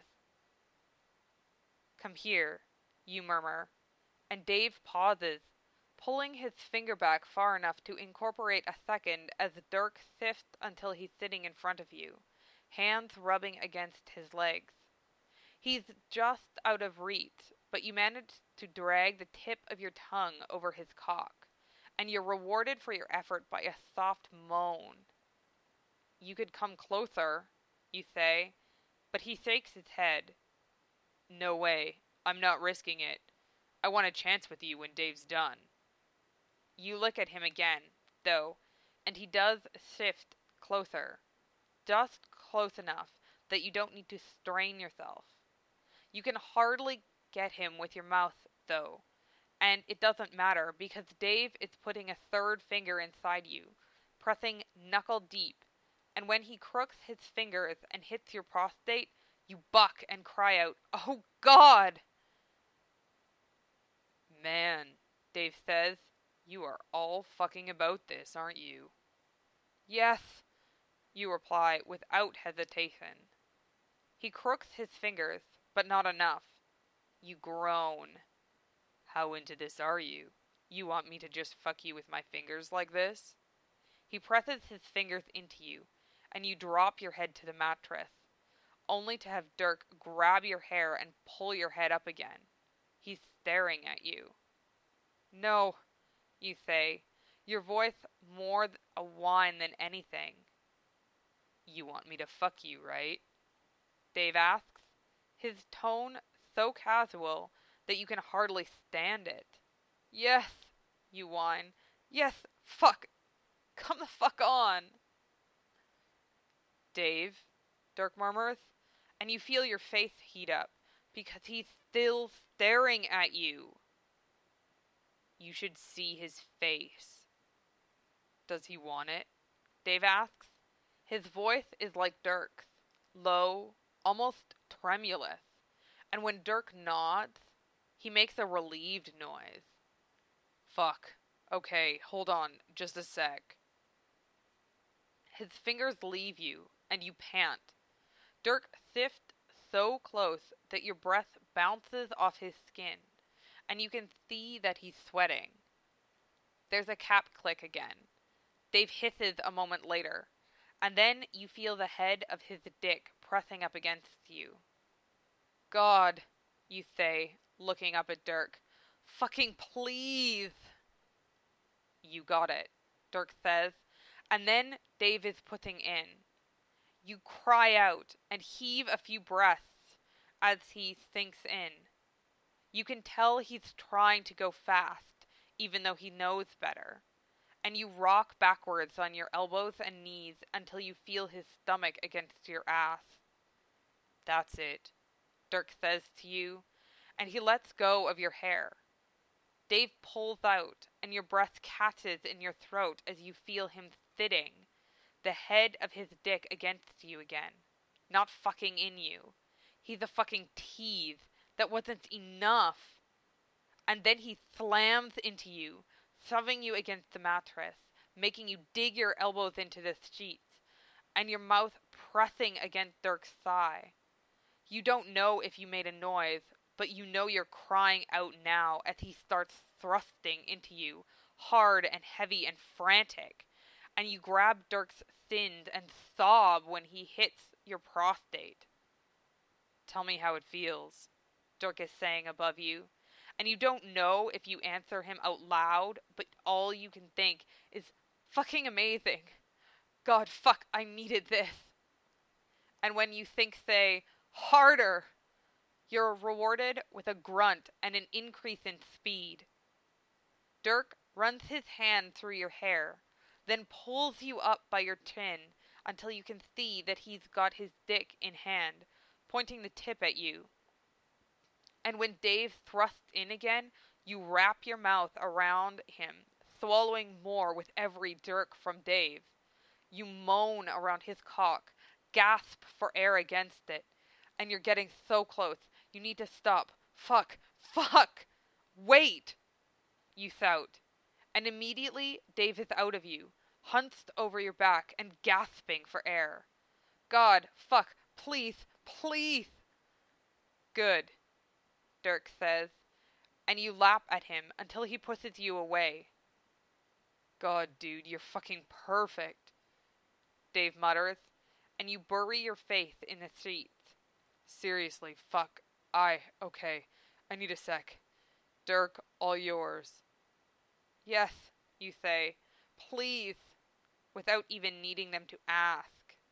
Come here, you murmur, and Dave pauses, pulling his finger back far enough to incorporate a second as Dirk sifts until he's sitting in front of you, hands rubbing against his legs. He's just out of reach, but you manage to drag the tip of your tongue over his cock, and you're rewarded for your effort by a soft moan. You could come closer, you say, but he shakes his head. No way, I'm not risking it. I want a chance with you when Dave's done. You look at him again, though, and he does shift closer, just close enough that you don't need to strain yourself. You can hardly get him with your mouth, though, and it doesn't matter because Dave is putting a third finger inside you, pressing knuckle deep, and when he crooks his fingers and hits your prostate, you buck and cry out, "Oh, God!" Man, Dave says, you are all fucking about this, aren't you? Yes, you reply without hesitation. He crooks his fingers, but not enough. You groan. How into this are you? You want me to just fuck you with my fingers like this? He presses his fingers into you, and you drop your head to the mattress, only to have Dirk grab your hair and pull your head up again. He's staring at you. No, you say, your voice more a whine than anything. You want me to fuck you, right? Dave asks, his tone so casual that you can hardly stand it. Yes, you whine. Yes, fuck. Come the fuck on. Dave, Dirk murmurs, and you feel your face heat up, because he's still staring at you. You should see his face. Does he want it? Dave asks. His voice is like Dirk's, low, almost tremulous, and when Dirk nods, he makes a relieved noise. Fuck. Okay, hold on, just a sec. His fingers leave you, and you pant. Dirk sifts so close that your breath bounces off his skin, and you can see that he's sweating. There's a cap click again. Dave hisses a moment later, and then you feel the head of his dick pressing up against you. God, you say, looking up at Dirk. Fucking please! You got it, Dirk says, and then Dave is putting in. You cry out and heave a few breaths as he sinks in. You can tell he's trying to go fast, even though he knows better. And you rock backwards on your elbows and knees until you feel his stomach against your ass. That's it, Dirk says to you, and he lets go of your hair. Dave pulls out, and your breath catches in your throat as you feel him sitting, the head of his dick against you again, not fucking in you. He's a fucking tease. That wasn't enough. And then he slams into you, shoving you against the mattress, making you dig your elbows into the sheets, and your mouth pressing against Dirk's thigh. You don't know if you made a noise, but you know you're crying out now as he starts thrusting into you, hard and heavy and frantic, and you grab Dirk's shins and sob when he hits your prostate. Tell me how it feels, Dirk is saying above you, and you don't know if you answer him out loud, but all you can think is, fucking amazing. God, fuck, I needed this. And when you think, say, harder, you're rewarded with a grunt and an increase in speed. Dirk runs his hand through your hair, then pulls you up by your chin until you can see that he's got his dick in hand, pointing the tip at you. And when Dave thrusts in again, you wrap your mouth around him, swallowing more with every jerk from Dave. You moan around his cock, gasp for air against it, and you're getting so close. You need to stop. Fuck. Fuck. Wait. You shout. And immediately Dave is out of you, hunched over your back and gasping for air. God. Fuck. Please. Please. Good, Dirk says, and you lap at him until he pushes you away. God, dude, you're fucking perfect, Dave mutters, and you bury your face in the sheets. Seriously, fuck. I, okay, I need a sec. Dirk, all yours. Yes, you say, please, without even needing them to ask.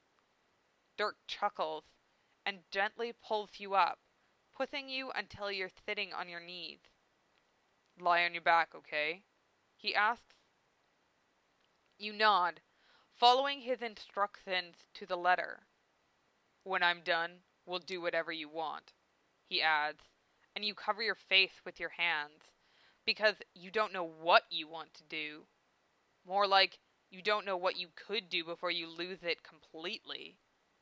Dirk chuckles and gently pulls you up, pushing you until you're sitting on your knees. Lie on your back, okay? He asks. You nod, following his instructions to the letter. When I'm done, we'll do whatever you want, he adds, and you cover your face with your hands, because you don't know what you want to do. More like, you don't know what you could do before you lose it completely.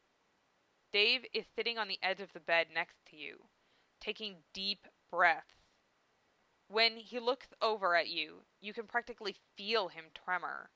Dave is sitting on the edge of the bed next to you, taking deep breaths. When he looks over at you, you can practically feel him tremor.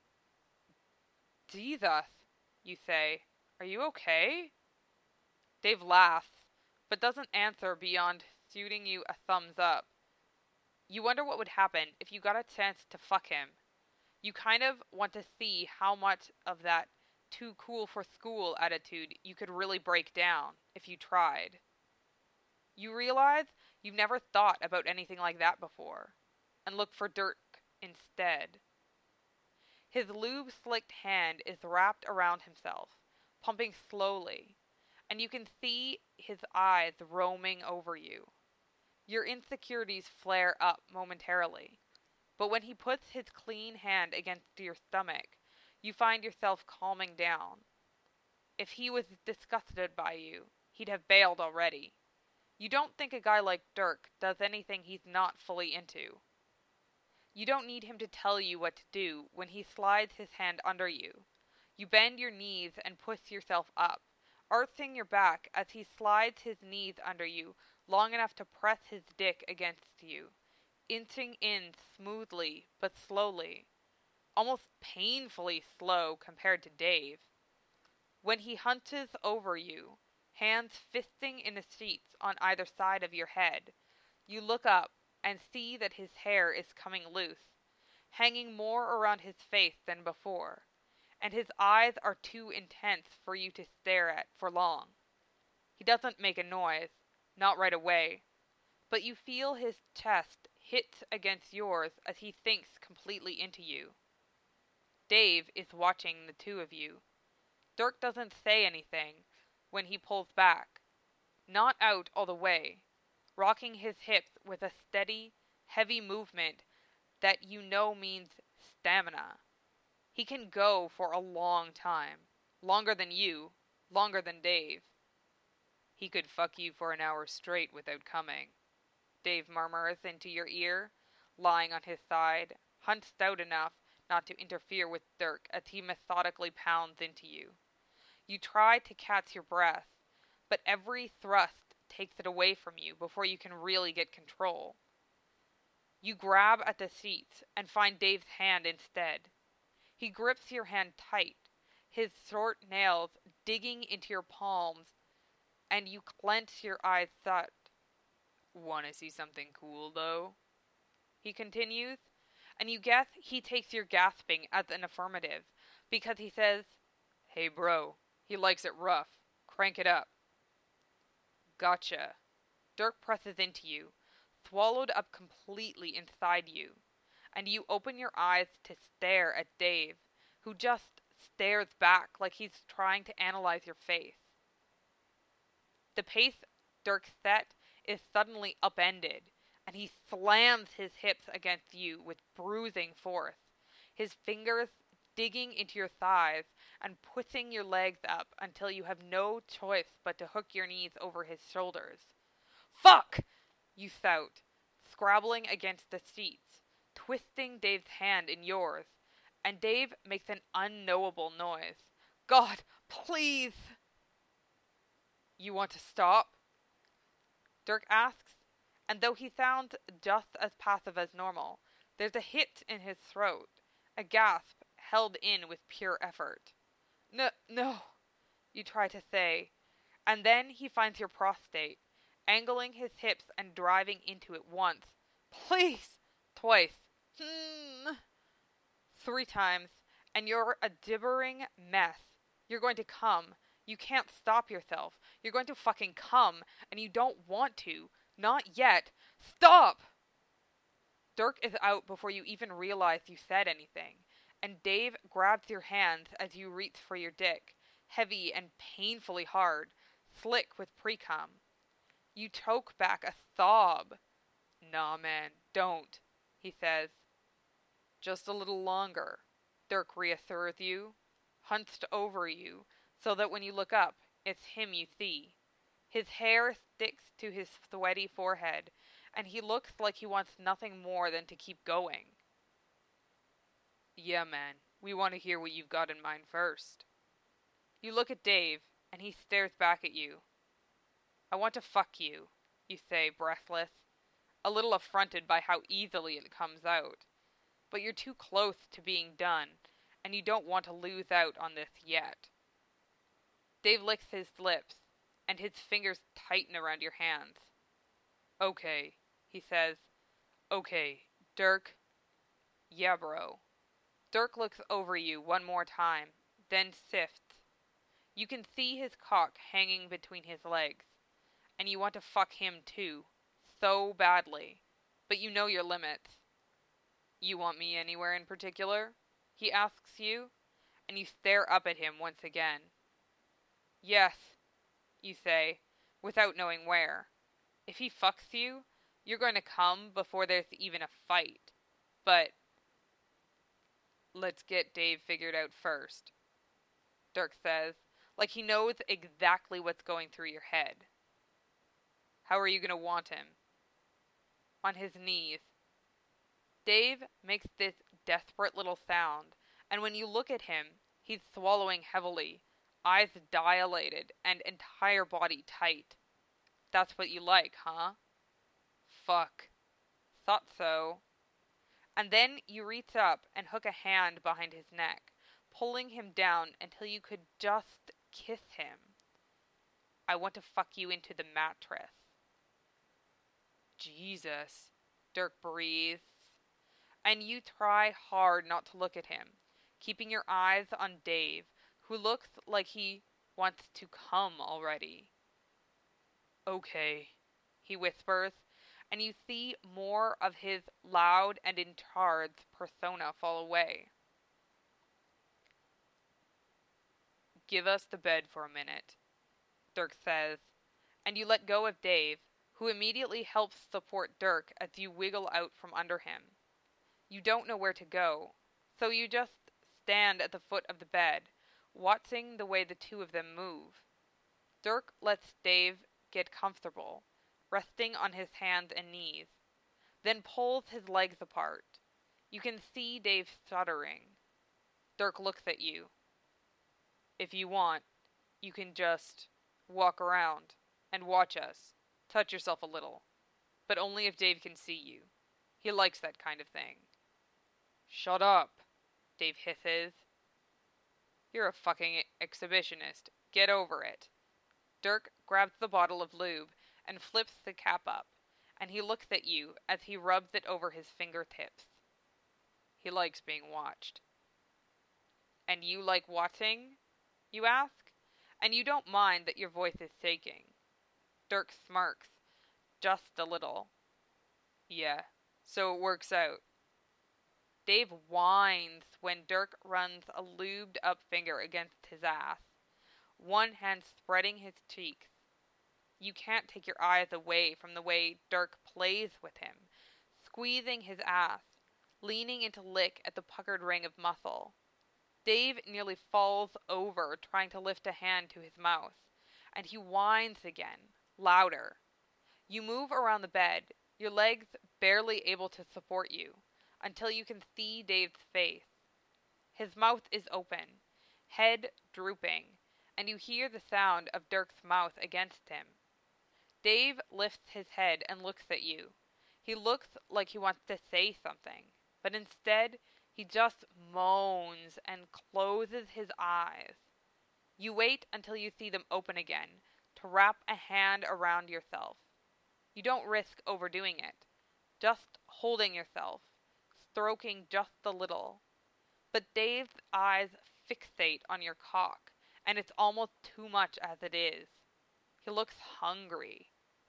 Jesus, you say, are you okay? Dave laughs, but doesn't answer beyond shooting you a thumbs up. You wonder what would happen if you got a chance to fuck him. You kind of want to see how much of that too cool for school attitude you could really break down if you tried. You realize you've never thought about anything like that before, and look for Dirk instead. His lube-slicked hand is wrapped around himself, pumping slowly, and you can see his eyes roaming over you. Your insecurities flare up momentarily, but when he puts his clean hand against your stomach, you find yourself calming down. If he was disgusted by you, he'd have bailed already. You don't think a guy like Dirk does anything he's not fully into. You don't need him to tell you what to do when he slides his hand under you. You bend your knees and push yourself up, arching your back as he slides his knees under you long enough to press his dick against you, inching in smoothly but slowly, almost painfully slow compared to Dave. When he hunches over you, hands fisting in the seats on either side of your head, you look up and see that his hair is coming loose, hanging more around his face than before, and his eyes are too intense for you to stare at for long. He doesn't make a noise, not right away, but you feel his chest hit against yours as he sinks completely into you. Dave is watching the two of you. Dirk doesn't say anything when he pulls back, not out all the way, rocking his hips with a steady, heavy movement that you know means stamina. He can go for a long time, longer than you, longer than Dave. He could fuck you for an hour straight without coming, Dave murmurs into your ear, lying on his side, hunched out enough not to interfere with Dirk as he methodically pounds into you. You try to catch your breath, but every thrust takes it away from you before you can really get control. You grab at the seats and find Dave's hand instead. He grips your hand tight, his short nails digging into your palms, and you clench your eyes shut. "Wanna see something cool, though?" he continues, and you guess he takes your gasping as an affirmative, because he says, "Hey bro, he likes it rough. Crank it up." Gotcha. Dirk presses into you, swallowed up completely inside you, and you open your eyes to stare at Dave, who just stares back like he's trying to analyze your face. The pace Dirk set is suddenly upended, and he slams his hips against you with bruising force, his fingers digging into your thighs and pushing your legs up until you have no choice but to hook your knees over his shoulders. "Fuck!" you shout, scrabbling against the seats, twisting Dave's hand in yours, and Dave makes an unknowable noise. "God, please!" "You want to stop?" Dirk asks, and though he sounds just as passive as normal, there's a hit in his throat, a gasp held in with pure effort. "No, no," you try to say, and then he finds your prostate, angling his hips and driving into it once. "Please!" Twice. Hmm. Three times, and you're a gibbering mess. You're going to come. You can't stop yourself. You're going to fucking come, and you don't want to. Not yet. Stop! Dirk is out before you even realize you said anything, and Dave grabs your hands as you reach for your dick, heavy and painfully hard, slick with pre-cum. You choke back a sob. "Nah, man, don't," he says. "Just a little longer," Dirk reassures you, hunched over you, so that when you look up, it's him you see. His hair sticks to his sweaty forehead, and he looks like he wants nothing more than to keep going. "Yeah, man, we want to hear what you've got in mind first." You look at Dave, and he stares back at you. "I want to fuck you," you say, breathless, a little affronted by how easily it comes out. But you're too close to being done, and you don't want to lose out on this yet. Dave licks his lips, and his fingers tighten around your hands. "Okay," he says. "Okay, Dirk." "Yeah, bro." Dirk looks over you one more time, then sifts. You can see his cock hanging between his legs, and you want to fuck him too, so badly, but you know your limits. "You want me anywhere in particular?" he asks you, and you stare up at him once again. "Yes," you say, without knowing where. If he fucks you, you're going to come before there's even a fight. But let's get Dave figured out first," Dirk says, Like he knows exactly what's going through your head. How are you going to want him? On his knees. Dave makes this desperate little sound, and when you look at him, he's swallowing heavily, eyes dilated, and entire body tight. That's what you like, huh? Fuck. Thought so. And then you reach up and hook a hand behind his neck, pulling him down until you could just kiss him. I want to fuck you into the mattress. Jesus, Dirk breathes. And you try hard not to look at him, keeping your eyes on Dave, who looks like he wants to come already. Okay, he whispers, and you see more of his loud and in charge persona fall away. Give us the bed for a minute, Dirk says, and you let go of Dave, who immediately helps support Dirk as you wiggle out from under him. You don't know where to go, so you just stand at the foot of the bed, watching the way the two of them move. Dirk lets Dave get comfortable, resting on his hands and knees, then pulls his legs apart. You can see Dave stuttering. Dirk looks at you. If you want, you can just walk around and watch us. Touch yourself a little. But only if Dave can see you. He likes that kind of thing. Shut up, Dave hisses. You're a fucking exhibitionist. Get over it. Dirk grabs the bottle of lube and flips the cap up, and he looks at you as he rubs it over his fingertips. He likes being watched. And you like watching? You ask? And you don't mind that your voice is shaking. Dirk smirks, just a little. Yeah, so it works out. Dave whines when Dirk runs a lubed up finger against his ass, one hand spreading his cheeks. You can't take your eyes away from the way Dirk plays with him, squeezing his ass, leaning in to lick at the puckered ring of muscle. Dave nearly falls over trying to lift a hand to his mouth, and he whines again, louder. You move around the bed, your legs barely able to support you, until you can see Dave's face. His mouth is open, head drooping, and you hear the sound of Dirk's mouth against him. Dave lifts his head and looks at you. He looks like he wants to say something, but instead he just moans and closes his eyes. You wait until you see them open again to wrap a hand around yourself. You don't risk overdoing it, just holding yourself, stroking just a little. But Dave's eyes fixate on your cock, and it's almost too much as it is. He looks hungry.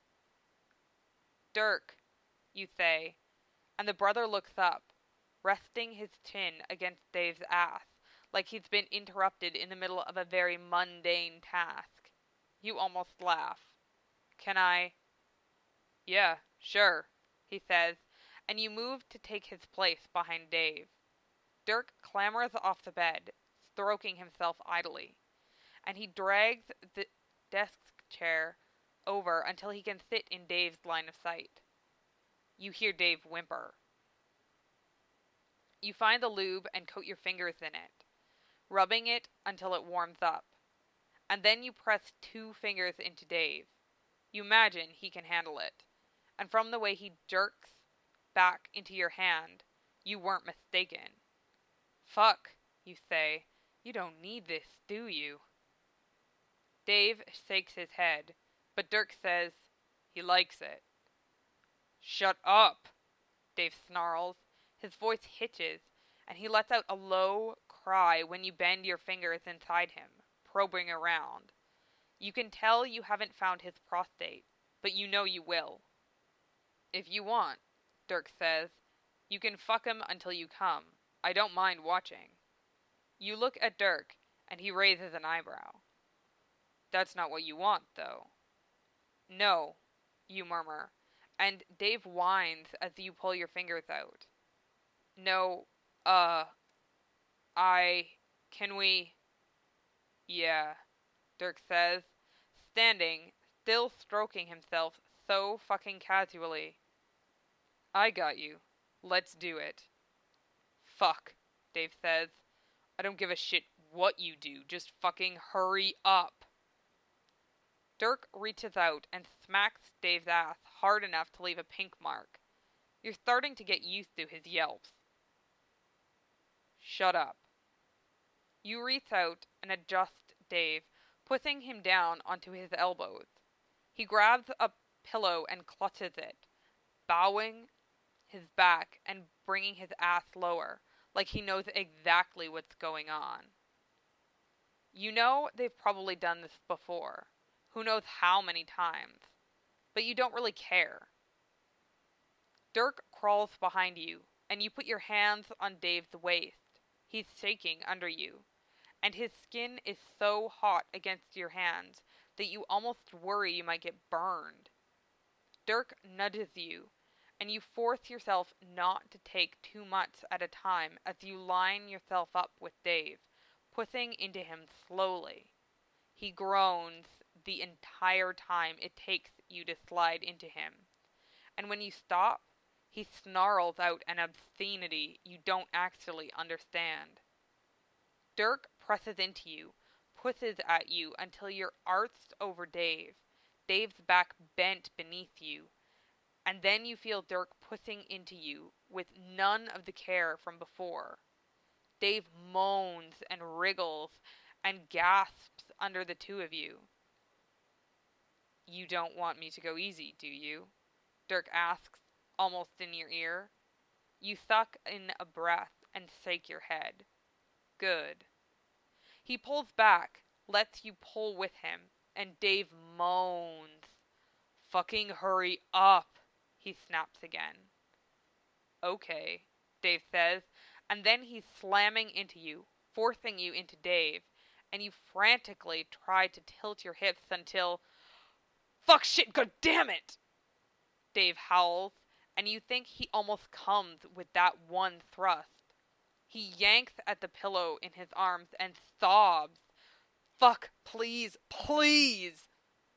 Dirk, you say, and the brother looks up, resting his chin against Dave's ass, like he's been interrupted in the middle of a very mundane task. You almost laugh. Can I? Yeah, sure, he says, and you move to take his place behind Dave. Dirk clambers off the bed, stroking himself idly, and he drags the desk chair over until he can sit in Dave's line of sight. You hear Dave whimper. You find the lube and coat your fingers in it, rubbing it until it warms up, and then you press two fingers into Dave. You imagine he can handle it, and from the way he jerks back into your hand, you weren't mistaken. Fuck, you say. You don't need this, do you? Dave shakes his head, but Dirk says he likes it. Shut up, Dave snarls. His voice hitches, and he lets out a low cry when you bend your fingers inside him, probing around. You can tell you haven't found his prostate, but you know you will. If you want, Dirk says, you can fuck him until you come. I don't mind watching. You look at Dirk, and he raises an eyebrow. That's not what you want, though. No, you murmur, and Dave whines as you pull your fingers out. No, uh, I, can we, yeah, Dirk says, standing, still stroking himself so fucking casually. I got you. Let's do it. Fuck, Dave says. I don't give a shit what you do, just fucking hurry up. Dirk reaches out and smacks Dave's ass hard enough to leave a pink mark. You're starting to get used to his yelps. Shut up. You reach out and adjust Dave, pushing him down onto his elbows. He grabs a pillow and clutches it, bowing his back and bringing his ass lower, like he knows exactly what's going on. You know they've probably done this before. Who knows how many times. But you don't really care. Dirk crawls behind you, and you put your hands on Dave's waist. He's shaking under you, and his skin is so hot against your hands that you almost worry you might get burned. Dirk nudges you, and you force yourself not to take too much at a time as you line yourself up with Dave, pushing into him slowly. He groans the entire time it takes you to slide into him, and when you stop, he snarls out an obscenity you don't actually understand. Dirk presses into you, pushes at you until you're arched over Dave, Dave's back bent beneath you, and then you feel Dirk pushing into you with none of the care from before. Dave moans and wriggles and gasps under the two of you. You don't want me to go easy, do you? Dirk asks, almost in your ear. You suck in a breath and shake your head. Good. He pulls back, lets you pull with him, and Dave moans. Fucking hurry up, he snaps again. Okay, Dave says, and then he's slamming into you, forcing you into Dave, and you frantically try to tilt your hips until... Fuck shit, god damn it! Dave howls, and you think he almost comes with that one thrust. He yanks at the pillow in his arms and sobs. Fuck, please, please!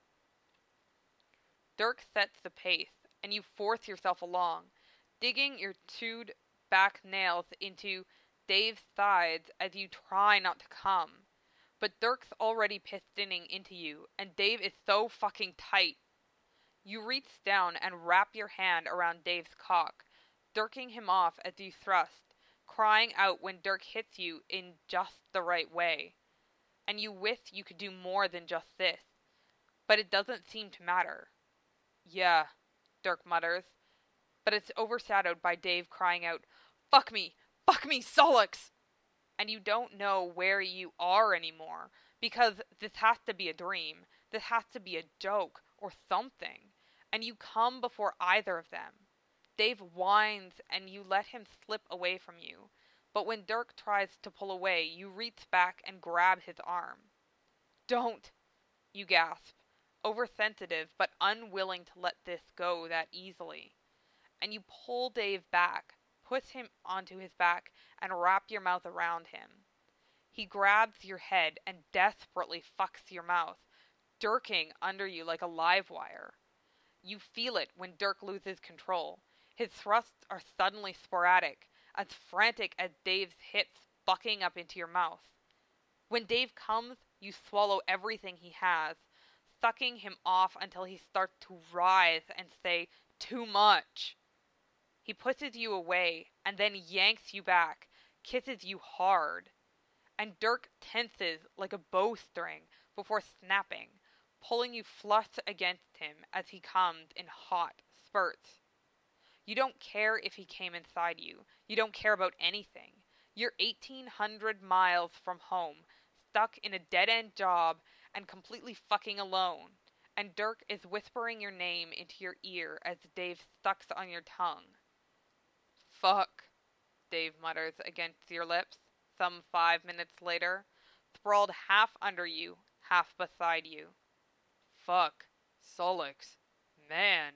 Dirk sets the pace, and you force yourself along, digging your chewed back nails into Dave's sides as you try not to come. But Dirk's already pistoning into you, and Dave is so fucking tight. You reach down and wrap your hand around Dave's cock, jerking him off as you thrust, crying out when Dirk hits you in just the right way. And you wish you could do more than just this, but it doesn't seem to matter. Yeah, Dirk mutters, but it's overshadowed by Dave crying out, Fuck me! Fuck me, Solix! And you don't know where you are anymore, because this has to be a dream, this has to be a joke, or something, and you come before either of them. Dave whines, and you let him slip away from you, but when Dirk tries to pull away, you reach back and grab his arm. Don't! You gasp, oversensitive but unwilling to let this go that easily. And you pull Dave back, push him onto his back, and wrap your mouth around him. He grabs your head and desperately fucks your mouth, jerking under you like a live wire. You feel it when Dirk loses control. His thrusts are suddenly sporadic, as frantic as Dave's hips bucking up into your mouth. When Dave comes, you swallow everything he has, sucking him off until he starts to writhe and say, Too much! He pushes you away, and then yanks you back, kisses you hard. And Dirk tenses like a bowstring before snapping, pulling you flush against him as he comes in hot spurts. You don't care if he came inside you. You don't care about anything. You're eighteen hundred miles from home, stuck in a dead-end job and completely fucking alone. And Dirk is whispering your name into your ear as Dave sucks on your tongue. Fuck, Dave mutters against your lips, some five minutes later, sprawled half under you, half beside you. Fuck, Solix, man.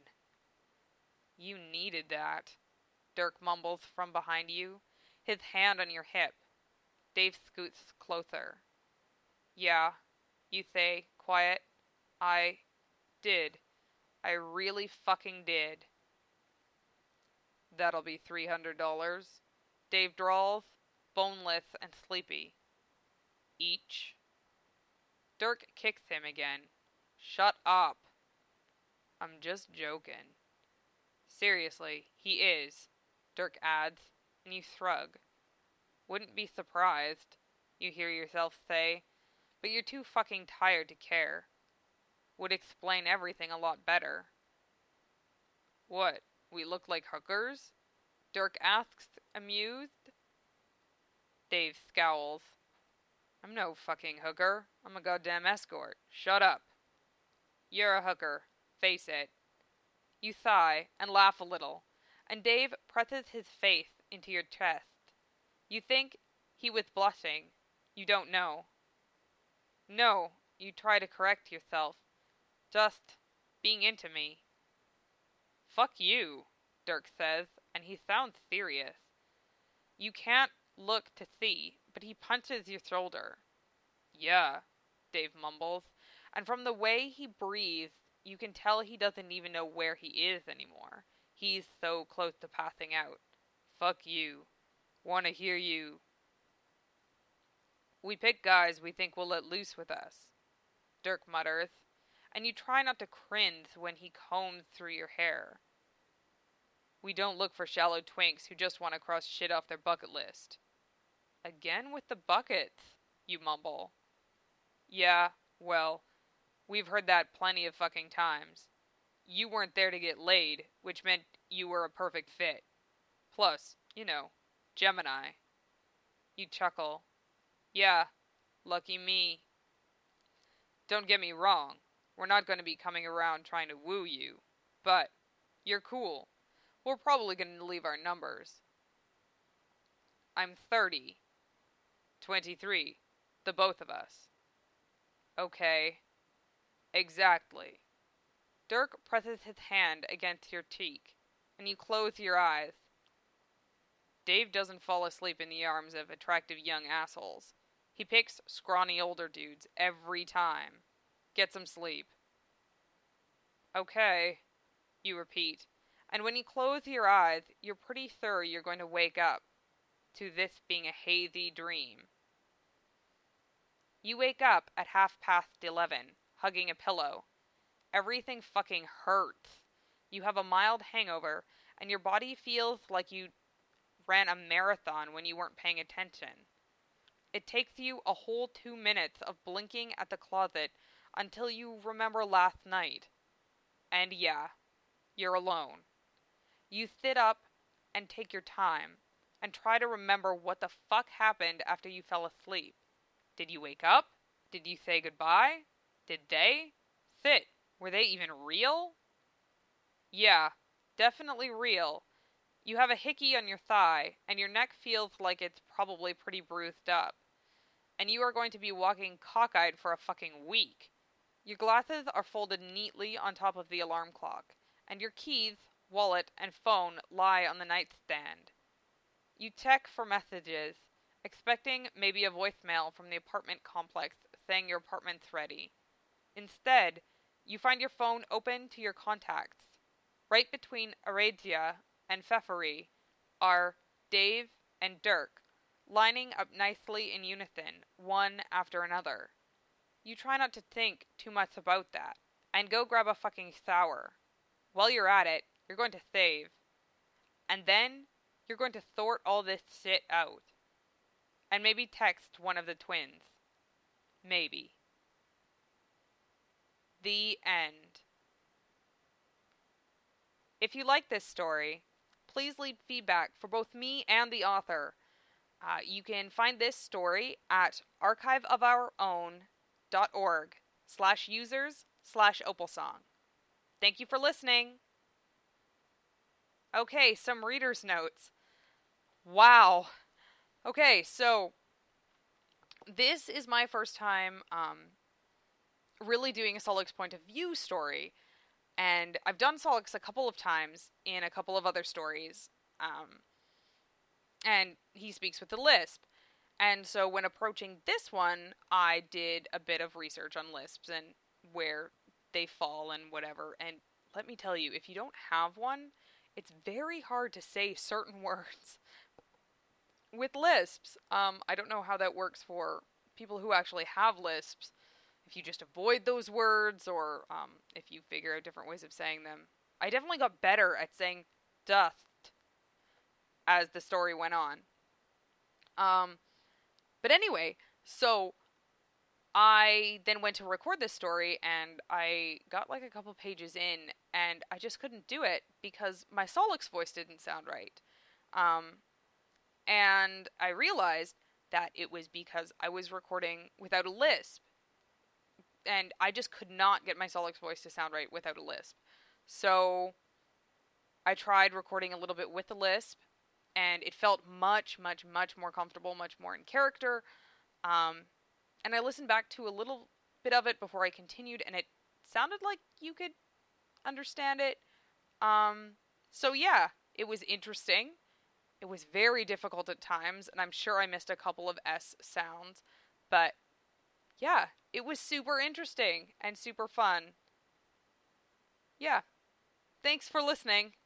You needed that, Dirk mumbles from behind you, his hand on your hip. Dave scoots closer. Yeah, You say, quiet. I did. I really fucking did. That'll be three hundred dollars. Dave drawls, boneless and sleepy. Each? Dirk kicks him again. Shut up. I'm just joking. Seriously, he is, Dirk adds, and you shrug. Wouldn't be surprised, you hear yourself say, but you're too fucking tired to care. Would explain everything a lot better. What, we look like hookers? Dirk asks, amused. Dave scowls. I'm no fucking hooker. I'm a goddamn escort. Shut up. You're a hooker. Face it. You sigh and laugh a little, and Dave presses his face into your chest. You think he was blushing. You don't know. No, you try to correct yourself. Just being into me. Fuck you, Dirk says, and he sounds serious. You can't look to see, but he punches your shoulder. Yeah, Dave mumbles, and from the way he breathes, you can tell he doesn't even know where he is anymore. He's so close to passing out. Fuck you. Wanna hear you. We pick guys we think will let loose with us, Dirk mutters, and you try not to cringe when he combs through your hair. We don't look for shallow twinks who just want to cross shit off their bucket list. Again with the buckets, you mumble. Yeah, well, we've heard that plenty of fucking times. You weren't there to get laid, which meant you were a perfect fit. Plus, you know, Gemini. You chuckle. Yeah, lucky me. Don't get me wrong, we're not going to be coming around trying to woo you, but you're cool. We're probably going to leave our numbers. I'm thirty. twenty-three. The both of us. Okay. Exactly. Dirk presses his hand against your cheek, and you close your eyes. Dave doesn't fall asleep in the arms of attractive young assholes. He picks scrawny older dudes every time. Get some sleep. Okay, you repeat, and when you close your eyes, you're pretty sure you're going to wake up to this being a hazy dream. You wake up at half past eleven, hugging a pillow. Everything fucking hurts. You have a mild hangover, and your body feels like you ran a marathon when you weren't paying attention. It takes you a whole two minutes of blinking at the closet until you remember last night. And yeah, you're alone. You sit up and take your time, and try to remember what the fuck happened after you fell asleep. Did you wake up? Did you say goodbye? Did they? Sit. Were they even real? Yeah, definitely real. You have a hickey on your thigh, and your neck feels like it's probably pretty bruised up. And you are going to be walking cockeyed for a fucking week. Your glasses are folded neatly on top of the alarm clock, and your keys, wallet, and phone lie on the nightstand. You check for messages, expecting maybe a voicemail from the apartment complex saying your apartment's ready. Instead, you find your phone open to your contacts. Right between Aradia and Pfeffery are Dave and Dirk, lining up nicely in unison, one after another. You try not to think too much about that, and go grab a fucking sour. While you're at it, you're going to save. And then, you're going to sort all this shit out. And maybe text one of the twins. Maybe. The end. If you like this story, please leave feedback for both me and the author. Uh, you can find this story at archiveofourown.org slash users slash opalsong. Thank you for listening. Okay, some reader's notes. Wow. Okay, so this is my first time um, really doing a Solix point of view story. And I've done Solix a couple of times in a couple of other stories. Um, and he speaks with the lisp. And so when approaching this one, I did a bit of research on lisps and where they fall and whatever. And let me tell you, if you don't have one, it's very hard to say certain words with lisps. Um, I don't know how that works for people who actually have lisps. If you just avoid those words or um, if you figure out different ways of saying them. I definitely got better at saying dust as the story went on. Um, but anyway, so I then went to record this story and I got like a couple pages in and I just couldn't do it because my Solix voice didn't sound right. Um, and I realized that it was because I was recording without a lisp. And I just could not get my Solix voice to sound right without a lisp. So I tried recording a little bit with the lisp, and it felt much, much, much more comfortable, much more in character. Um, and I listened back to a little bit of it before I continued, and it sounded like you could understand it. Um, so yeah, it was interesting. It was very difficult at times, and I'm sure I missed a couple of S sounds, but yeah, it was super interesting and super fun. Yeah, thanks for listening.